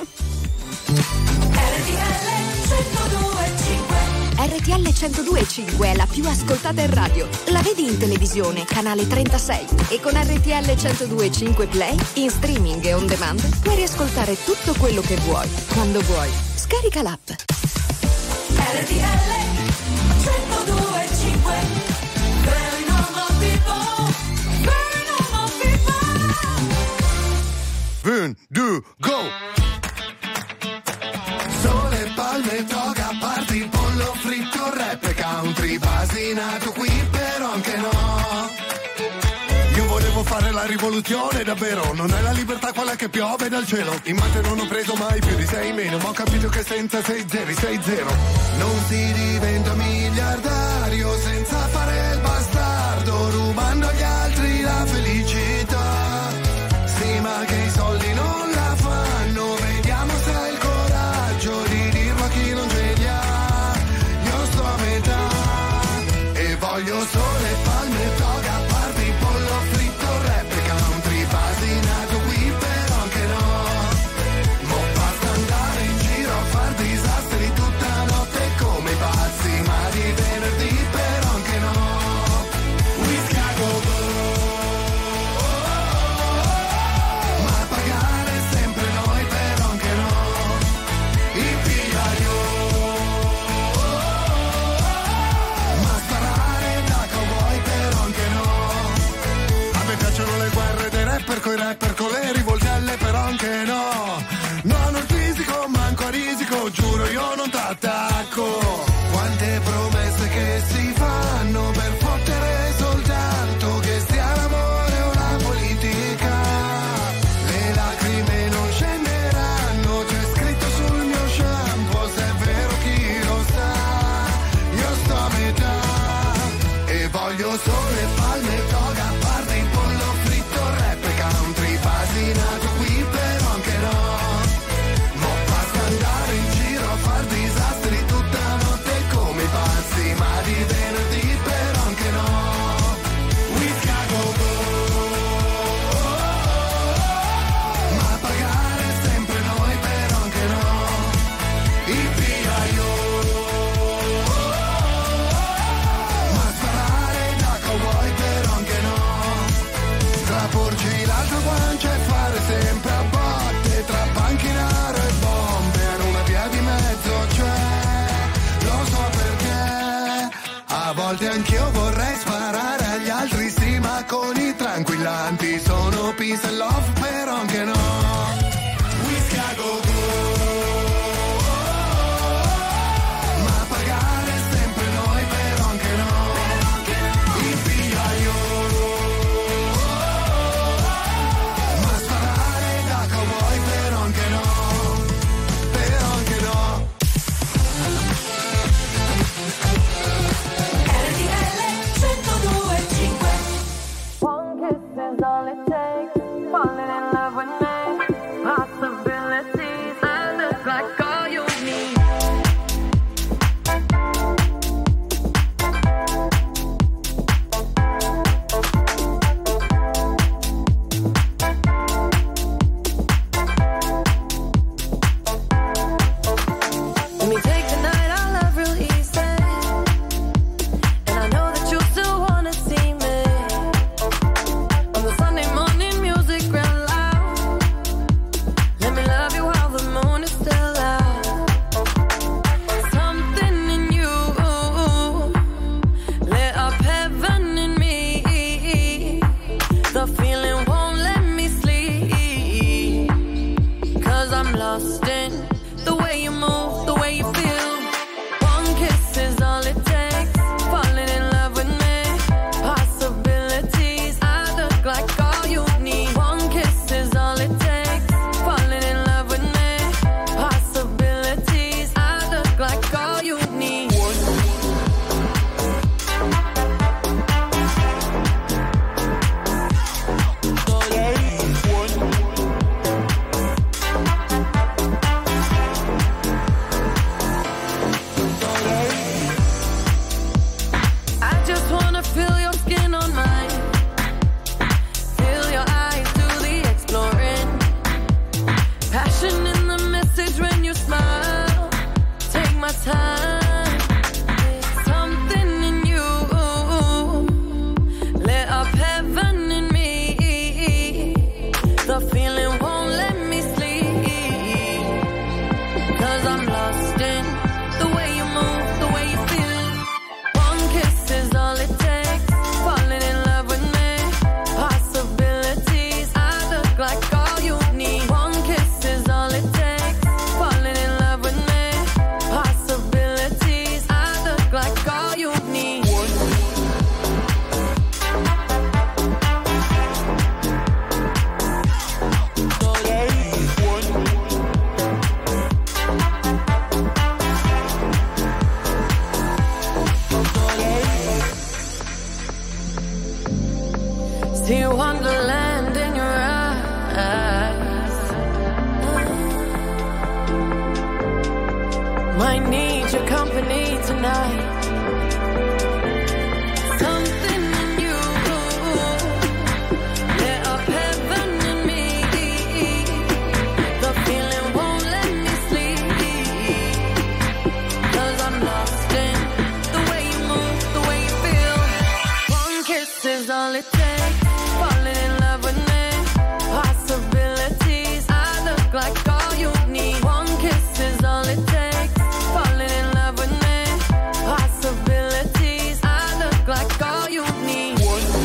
R T L centodue e cinque è la più ascoltata in radio. La vedi in televisione, canale trentasei. E con R T L centodue e cinque Play, in streaming e on demand, puoi riascoltare tutto quello che vuoi, quando vuoi. Scarica l'app. R T L centodue e cinque. Very normal people. Very normal people. Un, due, go! Sole, palme, toga, party, pollo fritto, rap, country, basinato qui, però anche no. Io volevo fare la rivoluzione, davvero, non è la libertà quella che piove dal cielo. In mate non ho preso mai più di sei meno, ma ho capito che senza sei zeri, sei zero. Non si diventa miliardario senza fare il bastardo, rubando agli altri la felicità. Sì, ma che i soldi non la fanno, vediamo se hai il coraggio di dirlo a chi non ce li ha. Io sto a metà e voglio sole, palme, toga, party, pollo fritto, rap, country, basinato qui, però anche no. Mo' basta andare in giro a far disastri tutta notte come i pazzi, ma di venerdì però anche no. Whisky a go-go. Ma pagare sempre noi però anche no. I piaio. Ma sparare da cowboy però anche no. A me piacciono le guerre dei rapper coi rapper con le rivoltelle però anche no. Non ho il fisico, manco a risico, giuro io non t'attacco. Quante promesse che si fanno per fottere soltanto che sia l'amore o la politica. Le lacrime non scenderanno, c'è scritto sul mio shampoo, se è vero chi lo sa. Io sto a metà e voglio sole, palme, toga, party, pollo fritto, rap, country, basinato qui però anche no. Mo' basta andare in giro a far disastri tutta notte come i pazzi, ma di venerdì però anche no. Whisky a go-go. Ma pagare sempre noi però anche no. I piaio. Ma sparare da cowboy però anche no. Straporci l'altra guancia e fare sempre a botte tra panchinaro e bomber, una via di mezzo c'è, lo so perché a volte anch'io vorrei sparare agli altri, sì, ma con i tranquillanti sono peace and love però anche no. Whisky a go-go. Ma pagare sempre noi però anche no. Il piaio. Ma sparare da cowboy però anche no. Però anche no. R T L centodue e cinque. One kiss is all it takes. Falling in love when lost in the way you move, the way you feel. One kiss is all it takes. Falling in love with me. Possibilities, I look like all you need. One kiss is all it takes. Falling in love with me. Possibilities, I look like all you need. Time, something in you lit up heaven in me. The feeling won't let me sleep, 'cause I'm lost in the way you move, the way you feel. One kiss is all it takes. Falling in love with me. Possibilities, I look like all you need. One kiss is all it takes. Falling in love with me. Possibilities, I look like all you need. See wonderland in your eyes. Might need your company tonight. Something in you lit up heaven in me. The feeling won't let me sleep, 'cause I'm lost in the way you move, the way you feel. One kiss is all it takes. Falling in love with me. Possibilities, I look like all you need. One kiss is all it takes. Falling in love with me. Possibilities, I look like all you need.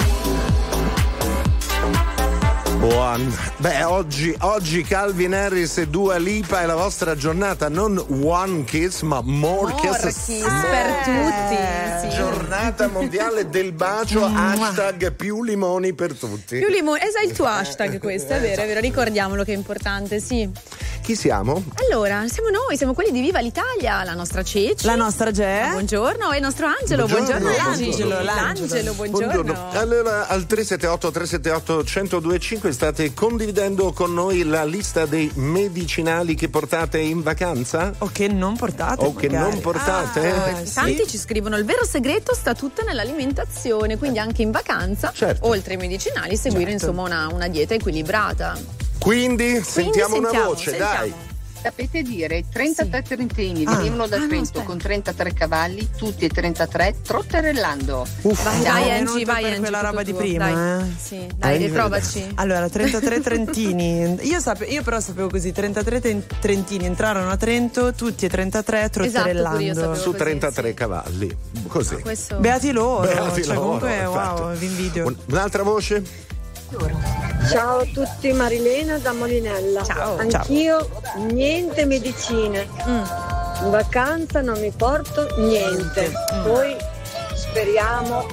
One. Beh, oggi, oggi Calvin Harris e Dua Lipa è la vostra giornata, non one kiss, ma more, More kisses. kiss per tutti, sì. Giornata mondiale del bacio, hashtag più limoni per tutti. Più limoni, esatto, il tuo hashtag questo, è vero, è vero, ricordiamolo che è importante, sì. Chi siamo? Allora, siamo noi, siamo quelli di Viva l'Italia, la nostra Ceci. La nostra Ge. Buongiorno, e il nostro Angelo, buongiorno. Buongiorno, Angelo, buongiorno. l'Angelo, buongiorno. Allora, al tre sette otto tre sette otto uno zero due cinque state condividendo con noi la lista dei medicinali che portate in vacanza? O che non portate. O che non portate? Ah, Sì. Tanti ci scrivono: il vero segreto sta tutto nell'alimentazione, quindi anche in vacanza, Certo. oltre ai medicinali, seguire Certo. insomma una, una dieta equilibrata. Quindi, sentiamo una sentiamo, voce, sentiamo. dai. Sapete dire, trentatré trentini Ah. venivano da Ah, no, Trento aspetta. con trentatré cavalli, tutti e trentatré trotterellando. Uff. Vai, Siamo dai, venuti Angie, vai, per Angie, quella tutto roba di tuo. prima, Dai. eh. Sì, dai, Eh, provaci. Allora, trentatré trentini. Io, sape- io però sapevo così: trentatré ten- trentini entrarono a Trento, tutti e trentatré trotterellando. pure io sapevo. Su così, trentatré sì. cavalli. Così. Questo... Beati loro. Beati cioè, loro, comunque, infatti. wow, vi invidio. Un- un'altra voce? Ciao a tutti, Marilena da Molinella. Ciao. Anch'io niente medicine. In vacanza non mi porto niente. Poi speriamo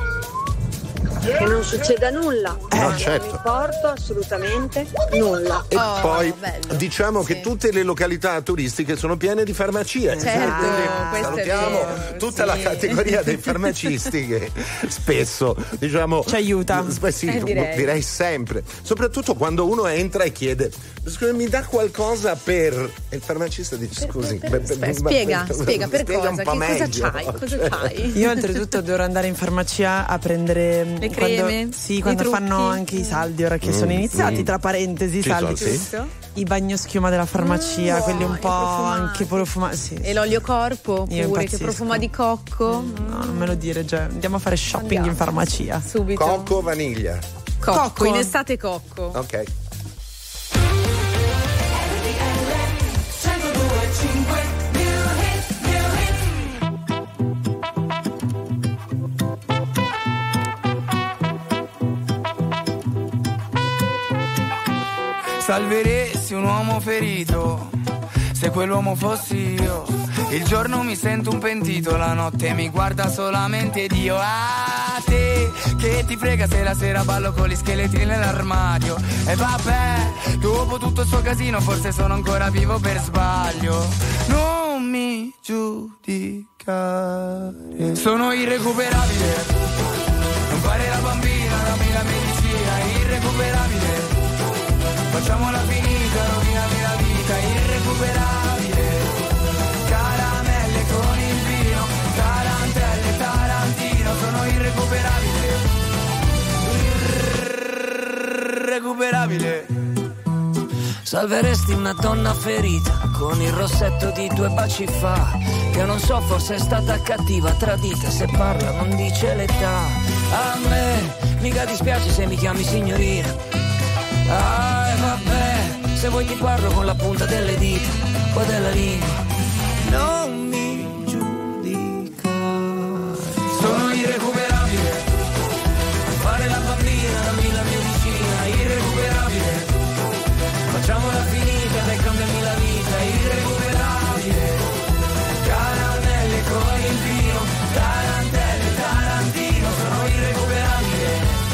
che non succeda nulla. Eh, Non certo. mi porto assolutamente nulla. E Oh, poi bello. diciamo Sì. che tutte le località turistiche sono piene di farmacie. Certo, Quindi questo è salutiamo vero, tutta sì. la categoria dei farmacisti che spesso diciamo Ci aiuta. Beh, sì, Eh, direi. direi sempre. Soprattutto quando uno entra e chiede: scusa, mi dà qualcosa per. E il farmacista dice: scusi, per- beh, beh, Aspetta, ma- spiega, per- spiega per spiega cosa, un che po' cosa meglio. c'hai, cosa Cioè, c'hai? Io oltretutto dovrò andare in farmacia a prendere Le quando- creme? sì, I quando trucchi? fanno anche i saldi, ora che sono iniziati, mm. tra parentesi, i Ci saldi. sono, sì. Giusto? I bagnoschiuma della farmacia, Mm, quelli un i po' profumati. anche profumati. Sì, E sì. l'olio corpo Io pure, che impazzisco. profuma di cocco. No, non me lo dire, già. Andiamo a fare shopping Andiamo. in farmacia. Subito. Cocco o vaniglia? Cocco, Cocco. in estate cocco. Ok. Salveresti un uomo ferito se quell'uomo fossi io. Il giorno mi sento un pentito, la notte mi guarda solamente Dio. A te, che ti frega se la sera ballo con gli scheletri nell'armadio. E vabbè, dopo tutto sto casino forse sono ancora vivo per sbaglio. Non mi giudicare, sono irrecuperabile. Non fare la bambina, dammi la medicina, irrecuperabile. Facciamola finita, rovinami la vita, irrecuperabile. Caramelle con il vino, tarantelle, tarantino, sono irrecuperabile. Irrecuperabile. Salveresti una donna ferita con il rossetto di due baci fa, che non so, forse è stata cattiva, tradita, se parla non dice l'età. A me mica dispiace se mi chiami signorina. Ah, e vabbè, se vuoi ti parlo con la punta delle dita, qua della lingua. Non mi giudicare, sono irrecuperabile. Fare la bambina, dammi la medicina, irrecuperabile. Facciamola finita, dai, cambiami la vita, irrecuperabile. Caramelle con il vino, tarantelle, tarantino, sono irrecuperabile.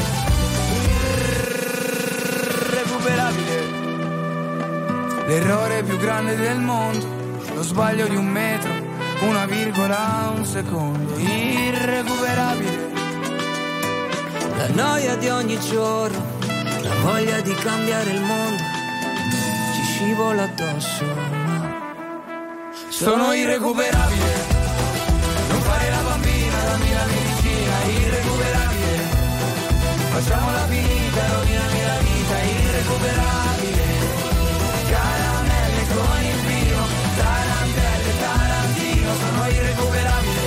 Irrecuperabile. L'errore più grande del mondo, lo sbaglio di un metro, una virgola, un secondo, irrecuperabile. La noia di ogni giorno, la voglia di cambiare il mondo, ci scivola addosso, ma sono irrecuperabile. Non fare la bambina, dammi la medicina, irrecuperabile. Facciamola finita, rovinami la vita, irrecuperabile. Caramelle con il vino, tarantelle, tarantino, sono irrecuperabile.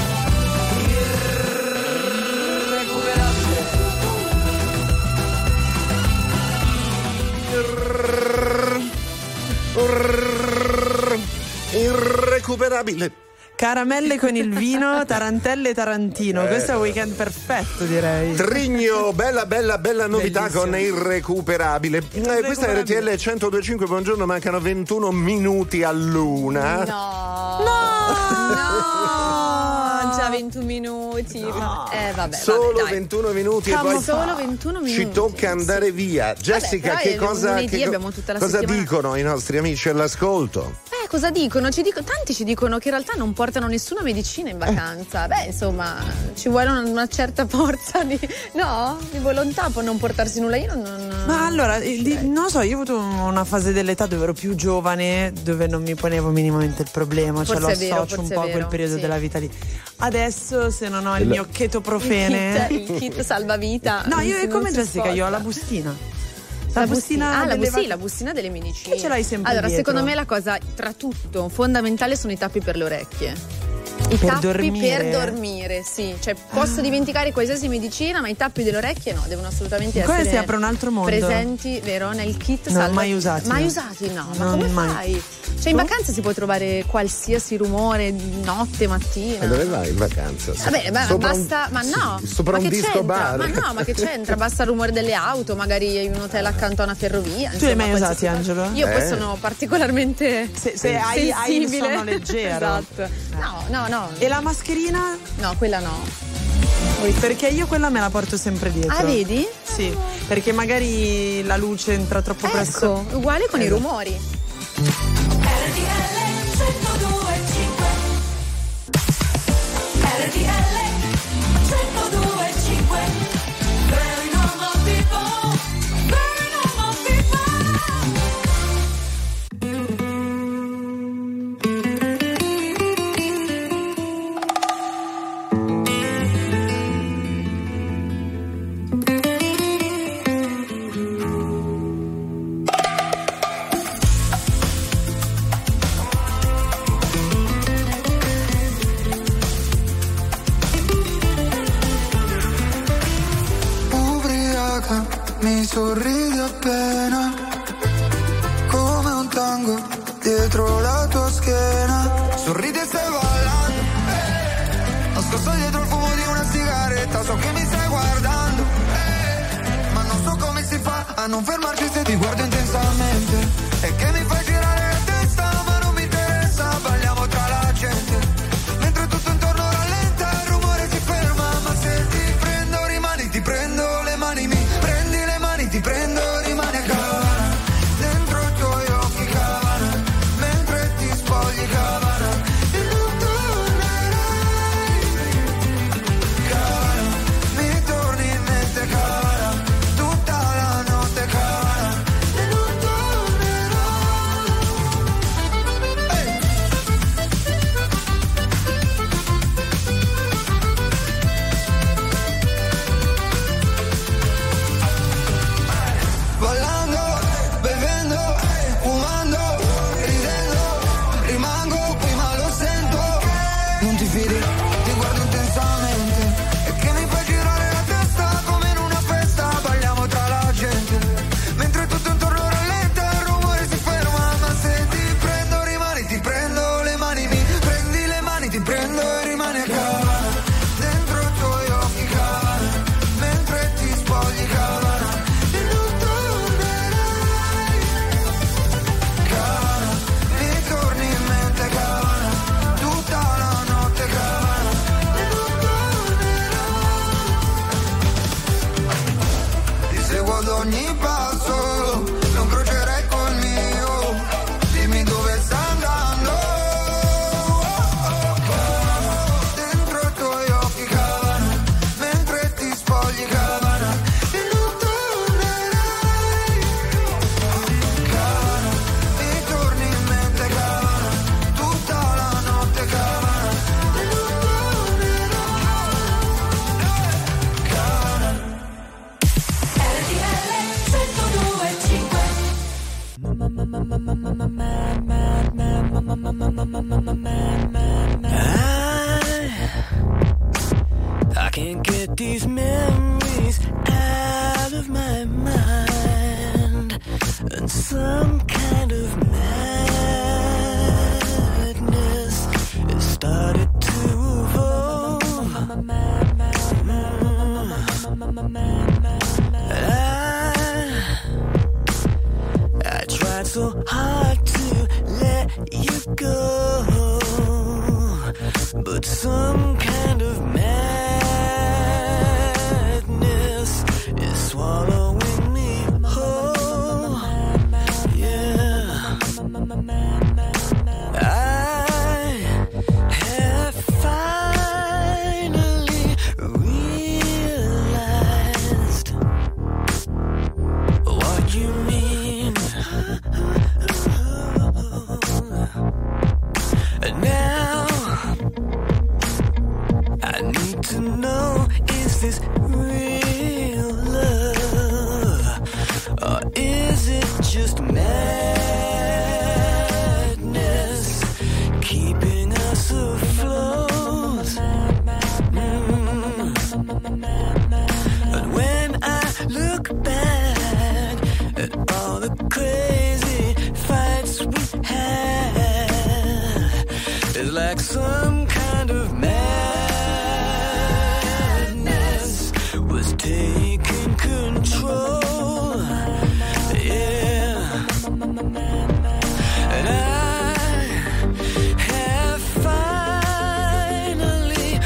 Irrecuperabile. Irrecuperabile. Caramelle con il vino, tarantelle e tarantino. Eh. Questo è un weekend perfetto, direi. Trigno, bella bella bella novità. Bellissimo. Con Irrecuperabile. Irrecuperabile. Eh, questa è R T L centodue e cinque, buongiorno, mancano ventuno minuti all'una. No. No. No. Già ventuno minuti. No. Eh vabbè. Solo vabbè, ventuno minuti Camo e poi solo ventuno minuti. ci tocca andare via. Jessica, vabbè, che cosa, lunedì che, abbiamo tutta la cosa settimana. dicono i nostri amici all'ascolto? Eh, cosa dicono? Ci dico, tanti ci dicono che in realtà non portano nessuna medicina in vacanza. Beh, insomma, ci vuole una, una certa forza di, no? Di volontà per non portarsi nulla. Io non. non Ma allora, di, non lo so, io ho avuto una fase dell'età dove ero più giovane, dove non mi ponevo minimamente il problema, Forse cioè lo è vero, associo un forse po' è a quel vero, periodo sì. della vita lì. Adesso, se non ho il mio chetoprofene, il kit, il kit salvavita. no, io è come si Jessica, sposta. io ho la bustina. La bustina, ah, la, delle bustina, vac- la bustina delle medicine. Che ce l'hai sempre Allora, dietro? secondo me la cosa tra tutto fondamentale sono i tappi per le orecchie. I Per tappi dormire? per dormire, sì. Cioè, posso dimenticare qualsiasi medicina, ma i tappi delle orecchie no, devono assolutamente Come essere si apre un altro mondo? presenti, vero? Nel kit No, salva- mai usati. Mai usati, no. Ma Non come mai. fai? Cioè, in vacanza si può trovare qualsiasi rumore di notte, mattina. Ma dove vai in vacanza? Vabbè, ma Sopra basta, un, ma no. Sopra ma un che disco c'entra? bar. Ma no, ma che c'entra? Basta il rumore delle auto, magari hai un hotel accanto a una ferrovia. Tu li hai mai insomma, usati, Angelo? Io poi Eh. sono particolarmente Se, se hai, hai il sensibile. sonno leggero. Esatto. No, no, no. E la mascherina? No, quella no. Perché io quella me la porto sempre dietro. Ah, vedi? Sì, perché magari la luce entra troppo presto. Ecco, uguale con i Esatto. rumori. Ubriaca, mi sorridi appena, come un tango dietro la tua schiena. Sorridi e stai ballando, eh, nascosto dietro il fumo di una sigaretta. So che mi stai guardando, eh, ma non so come si fa a non fermarci se ti guardo intensamente. E che mi fai girare la testa ma non I can't get these memories out of my mind, and some kind of madness has started to evolve. I, I tried so hard to let you go, but some kind of madness is swallowing me whole. Yeah, I have finally realized what you mean. And now I need to know, is this real love, or is it just madness keeping us afloat? Mm. And when I look back at all the crazy fights we had, it's like some kind of madness was taking control. Yeah, and I have finally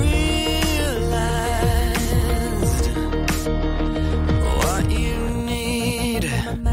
realized what you need.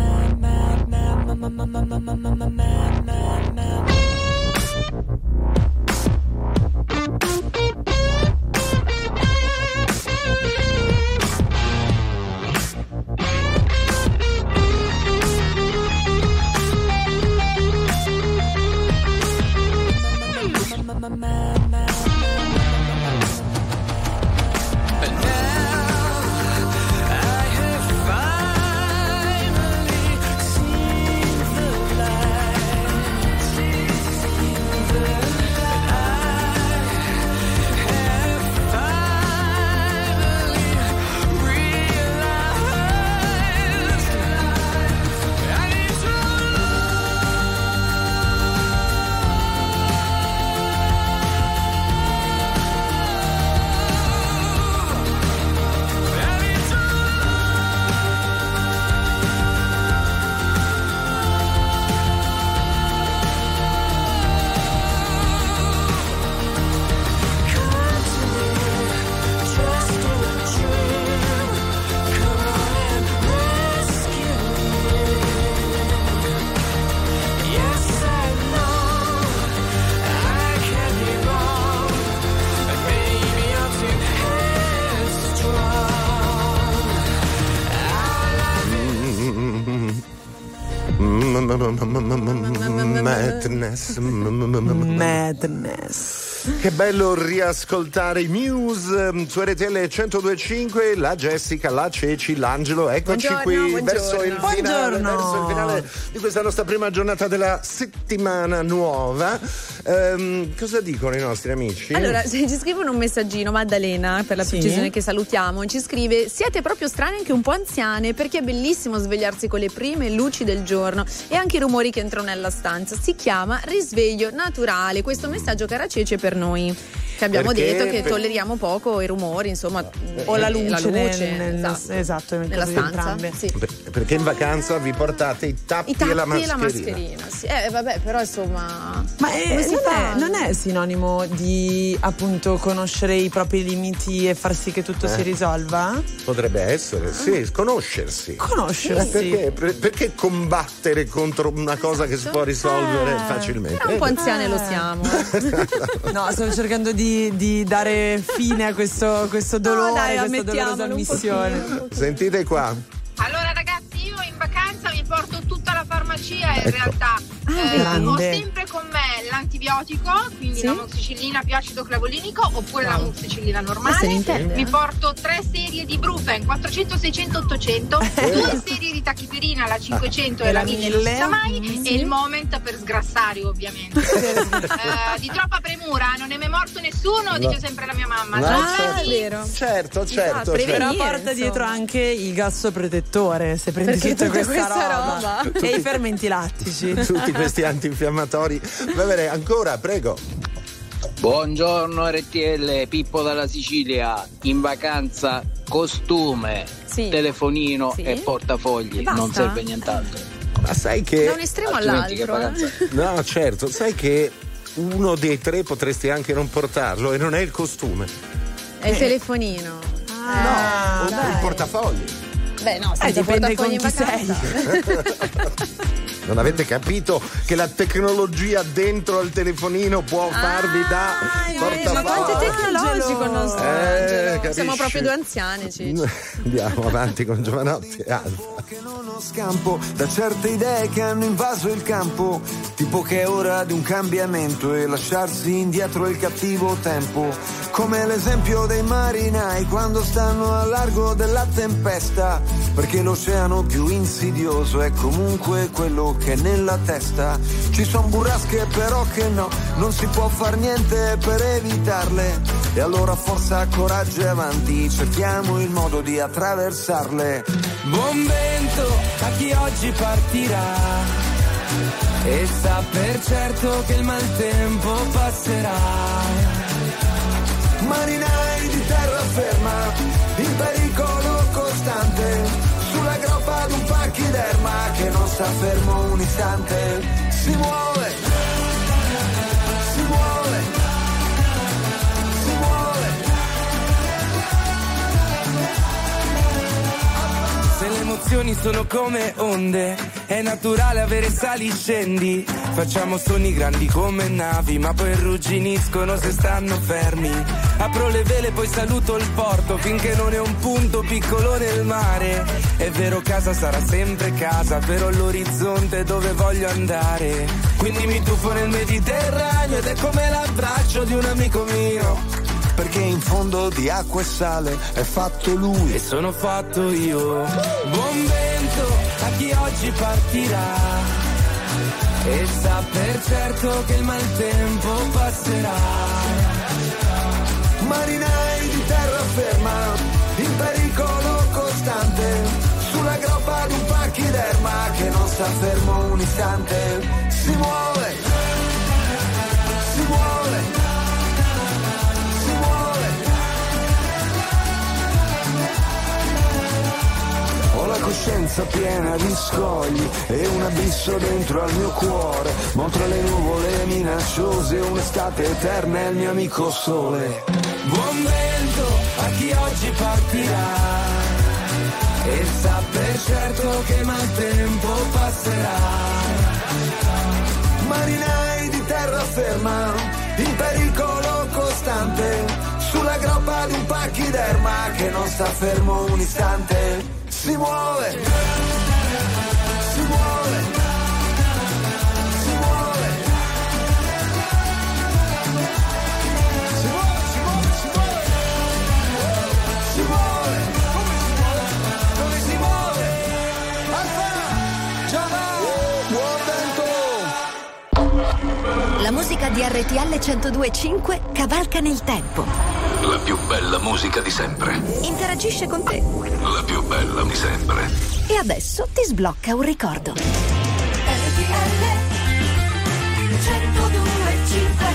Madness. Madness. Che bello riascoltare i Muse su R T L centodue e cinque, la Jessica, la Ceci, l'Angelo, eccoci Buongiorno, qui buongiorno. verso il finale, Buongiorno. verso il finale di questa nostra prima giornata della settimana nuova. Ehm, cosa dicono i nostri amici? Allora, ci scrivono un messaggino, Maddalena, per la Sì. precisione, che salutiamo, ci scrive: siete proprio strane, anche un po' anziane, perché è bellissimo svegliarsi con le prime luci del giorno e anche i rumori che entrano nella stanza. Si chiama risveglio naturale. Questo messaggio, cara Cece, per noi, che abbiamo Perché? detto che Per- tolleriamo poco i rumori, insomma, O la eh, luce, la luce nel- nel- esatto, esatto, nel nella caso di stanza. entrambe. Sì. Per- perché in vacanza vi portate i tappi, I tappi e la e mascherina. la mascherina, sì. Eh, vabbè, però insomma. Ma è- come si non, fa? è, non è sinonimo di appunto conoscere i propri limiti e far sì che tutto Eh. si risolva? Potrebbe essere, sì, conoscersi. Conoscersi. Perché, per- perché combattere contro una cosa che si può risolvere Eh. facilmente? Però un po' anziane lo siamo. No, stavo cercando di, di dare fine a questo, questo dolore, No, dai, questa dolorosa ammettiamolo un missione. Sentite qua. Allora ragazzi, io in vacanza mi porto tutta la farmacia in Ecco. realtà. Ah, Eh, ho grande. sempre con me antibiotico, quindi Sì? l'amoxicillina più acido clavolinico oppure Wow. l'amoxicillina Ah, se ne normale. intende, Mi eh. porto tre serie di Brufen quattrecento, seicento, ottocento, due serie di tachipirina, la cinquecento e la mille non si sa mai, Mm, e il moment per sgrassare ovviamente. Eh, di troppa premura non è mai morto nessuno, No. dice sempre la mia mamma. No, Tranquilli. certo. Certo, certo, Però certo. porta dietro anche il gasso protettore se prendi Perché tutta tutta questa, questa roba, roba. e i fermenti lattici. Tutti questi antinfiammatori. Va bene, ancora, prego. Buongiorno R T L, Pippo dalla Sicilia, in vacanza costume, Sì. telefonino Sì. e portafogli, E basta? non serve nient'altro. Ma sai che... Da un estremo Altrimenti che all'altro. eh. No, certo, sai che uno dei tre potresti anche non portarlo e non è il costume. È il telefonino. Ah, o dai. il portafogli. Beh, no, Eh, senza dipende portafogli in con chi vacanza. Non avete capito che la tecnologia dentro al telefonino può farvi da portafogli? Ma quanto è tecnologico il nostro Eh, Angelo. capisci? Siamo proprio due anziani, Ciccio. Andiamo avanti con Giovanotti e Alfa. Che non ho scampo da certe idee che hanno invaso il campo, tipo che è ora di un cambiamento e lasciarsi indietro il cattivo tempo, come l'esempio dei marinai quando stanno a largo della tempesta, perché l'oceano più insidioso è comunque quello che è nella testa. Ci son burrasche però che no, non si può far niente per evitarle, e allora forza, coraggio e avanti, cerchiamo il modo di attraversarle. Buon vento a chi oggi partirà e sa per certo che il maltempo passerà. Marinai di terraferma, in pericolo costante, sulla groppa di un pachiderma che non sta fermo un istante. Si muove, si muove, si muove. Se le emozioni sono come onde, è naturale avere sali scendi. Facciamo sogni grandi come navi, ma poi rugginiscono se stanno fermi. Apro le vele, poi saluto il porto, finché non è un punto piccolo nel mare. È vero, casa sarà sempre casa, però l'orizzonte è dove voglio andare. Quindi mi tuffo nel Mediterraneo ed è come l'abbraccio di un amico mio, Perché in fondo di acqua e sale è fatto lui e sono fatto io. Buon vento a chi oggi partirà e sa per certo che il maltempo passerà. Marinai di terraferma, in pericolo costante, sulla groppa di un pachiderma che non sta fermo un istante. Si muove, si muove, si muove. Ho la coscienza piena di scogli e un abisso dentro al mio cuore, ma tra le nuvole minacciose un'estate eterna è il mio amico sole. Buon vento a chi oggi partirà e sa per certo che il maltempo passerà. Marinai di terraferma, in pericolo costante, sulla groppa di un pachiderma che non sta fermo un istante. Si muove, si muove, si muove, si muove, si muove, si muove, si muove, come si muove, dove si muove, Alfa, Giovanni, buon vento. La musica di R T L centodue e cinque cavalca nel tempo. La più bella musica di sempre. Interagisce con te. La più bella di sempre. E adesso ti sblocca un ricordo. R T L centodue e cinque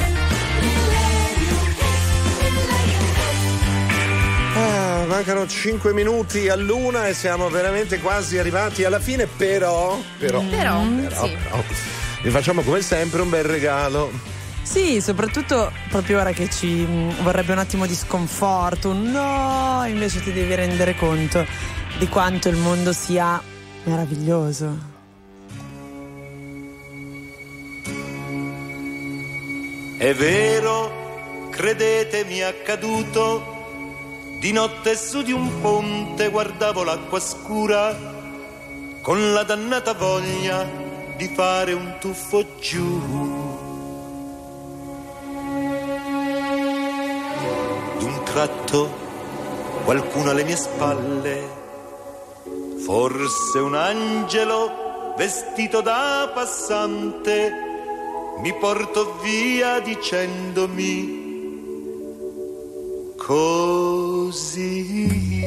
Ah, mancano cinque minuti all'una e siamo veramente quasi arrivati alla fine, però però Però, però, sì. però vi facciamo come sempre un bel regalo. Sì, soprattutto proprio ora che ci mh, vorrebbe un attimo di sconforto. No, invece ti devi rendere conto di quanto il mondo sia meraviglioso. È vero, credetemi, è accaduto. Di notte su di un ponte guardavo l'acqua scura, con la dannata voglia di fare un tuffo giù. tratto qualcuno alle mie spalle, forse un angelo vestito da passante, mi porto via dicendomi così.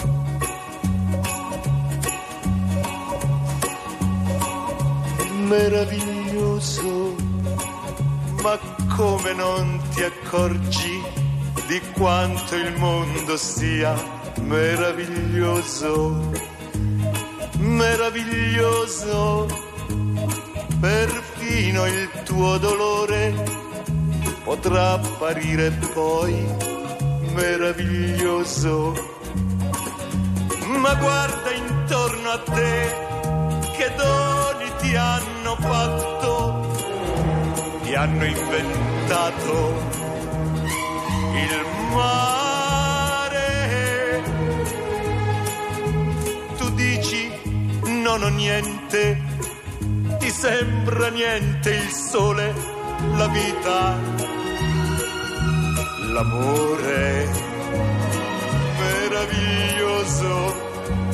Meraviglioso, ma come non ti accorgi di quanto il mondo sia meraviglioso, meraviglioso, perfino il tuo dolore potrà apparire poi meraviglioso, ma guarda intorno a te che doni ti hanno fatto, ti hanno inventato il mare. Tu dici non ho niente, ti sembra niente il sole, la vita, l'amore meraviglioso,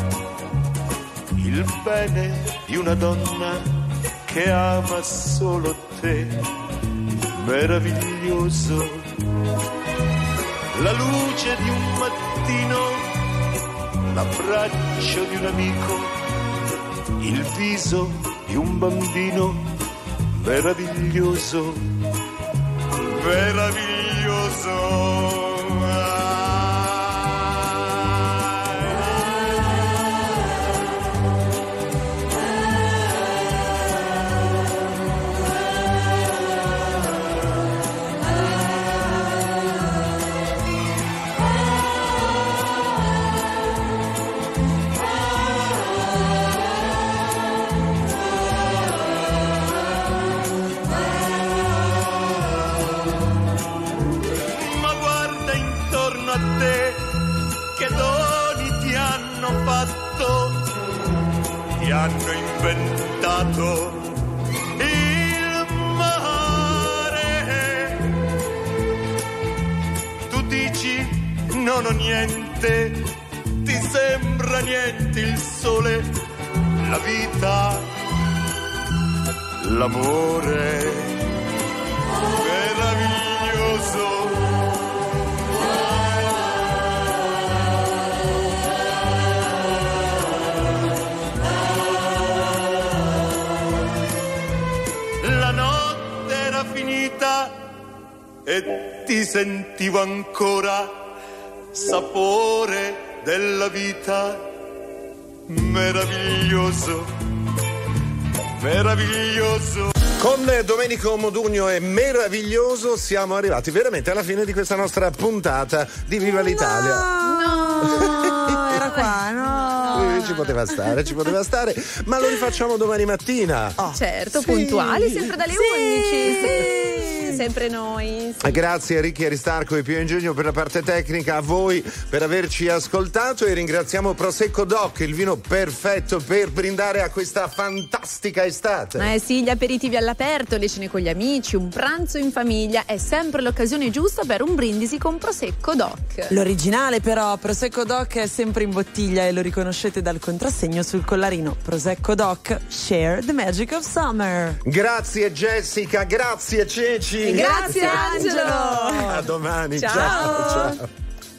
il bene di una donna che ama solo te, meraviglioso, la luce di un mattino, l'abbraccio di un amico, il viso di un bambino, meraviglioso, meraviglioso. Ti hanno inventato il mare. Tu dici non ho niente, ti sembra niente il sole, la vita, l'amore meraviglioso. E ti sentivo ancora sapore della vita, meraviglioso, meraviglioso. Con Domenico Modugno e Meraviglioso siamo arrivati veramente alla fine di questa nostra puntata di Viva l'Italia. No, era qua, no. Eh, Ci poteva stare, ci poteva stare, ma lo rifacciamo domani mattina. Oh, certo, sì. puntuali, sempre dalle Sì. undici. Sì. Sempre noi. Sì. Grazie a Ricchi Aristarco e Pio Ingegno per la parte tecnica, a voi per averci ascoltato e ringraziamo Prosecco Doc, il vino perfetto per brindare a questa fantastica estate. Eh sì, gli aperitivi all'aperto, le cene con gli amici, un pranzo in famiglia è sempre l'occasione giusta per un brindisi con Prosecco Doc. L'originale però, Prosecco Doc è sempre in bottiglia e lo riconoscete dal contrassegno sul collarino. Prosecco Doc, share the magic of summer. Grazie Jessica, grazie Ceci. Grazie Angelo. A domani, Ciao. ciao. ciao.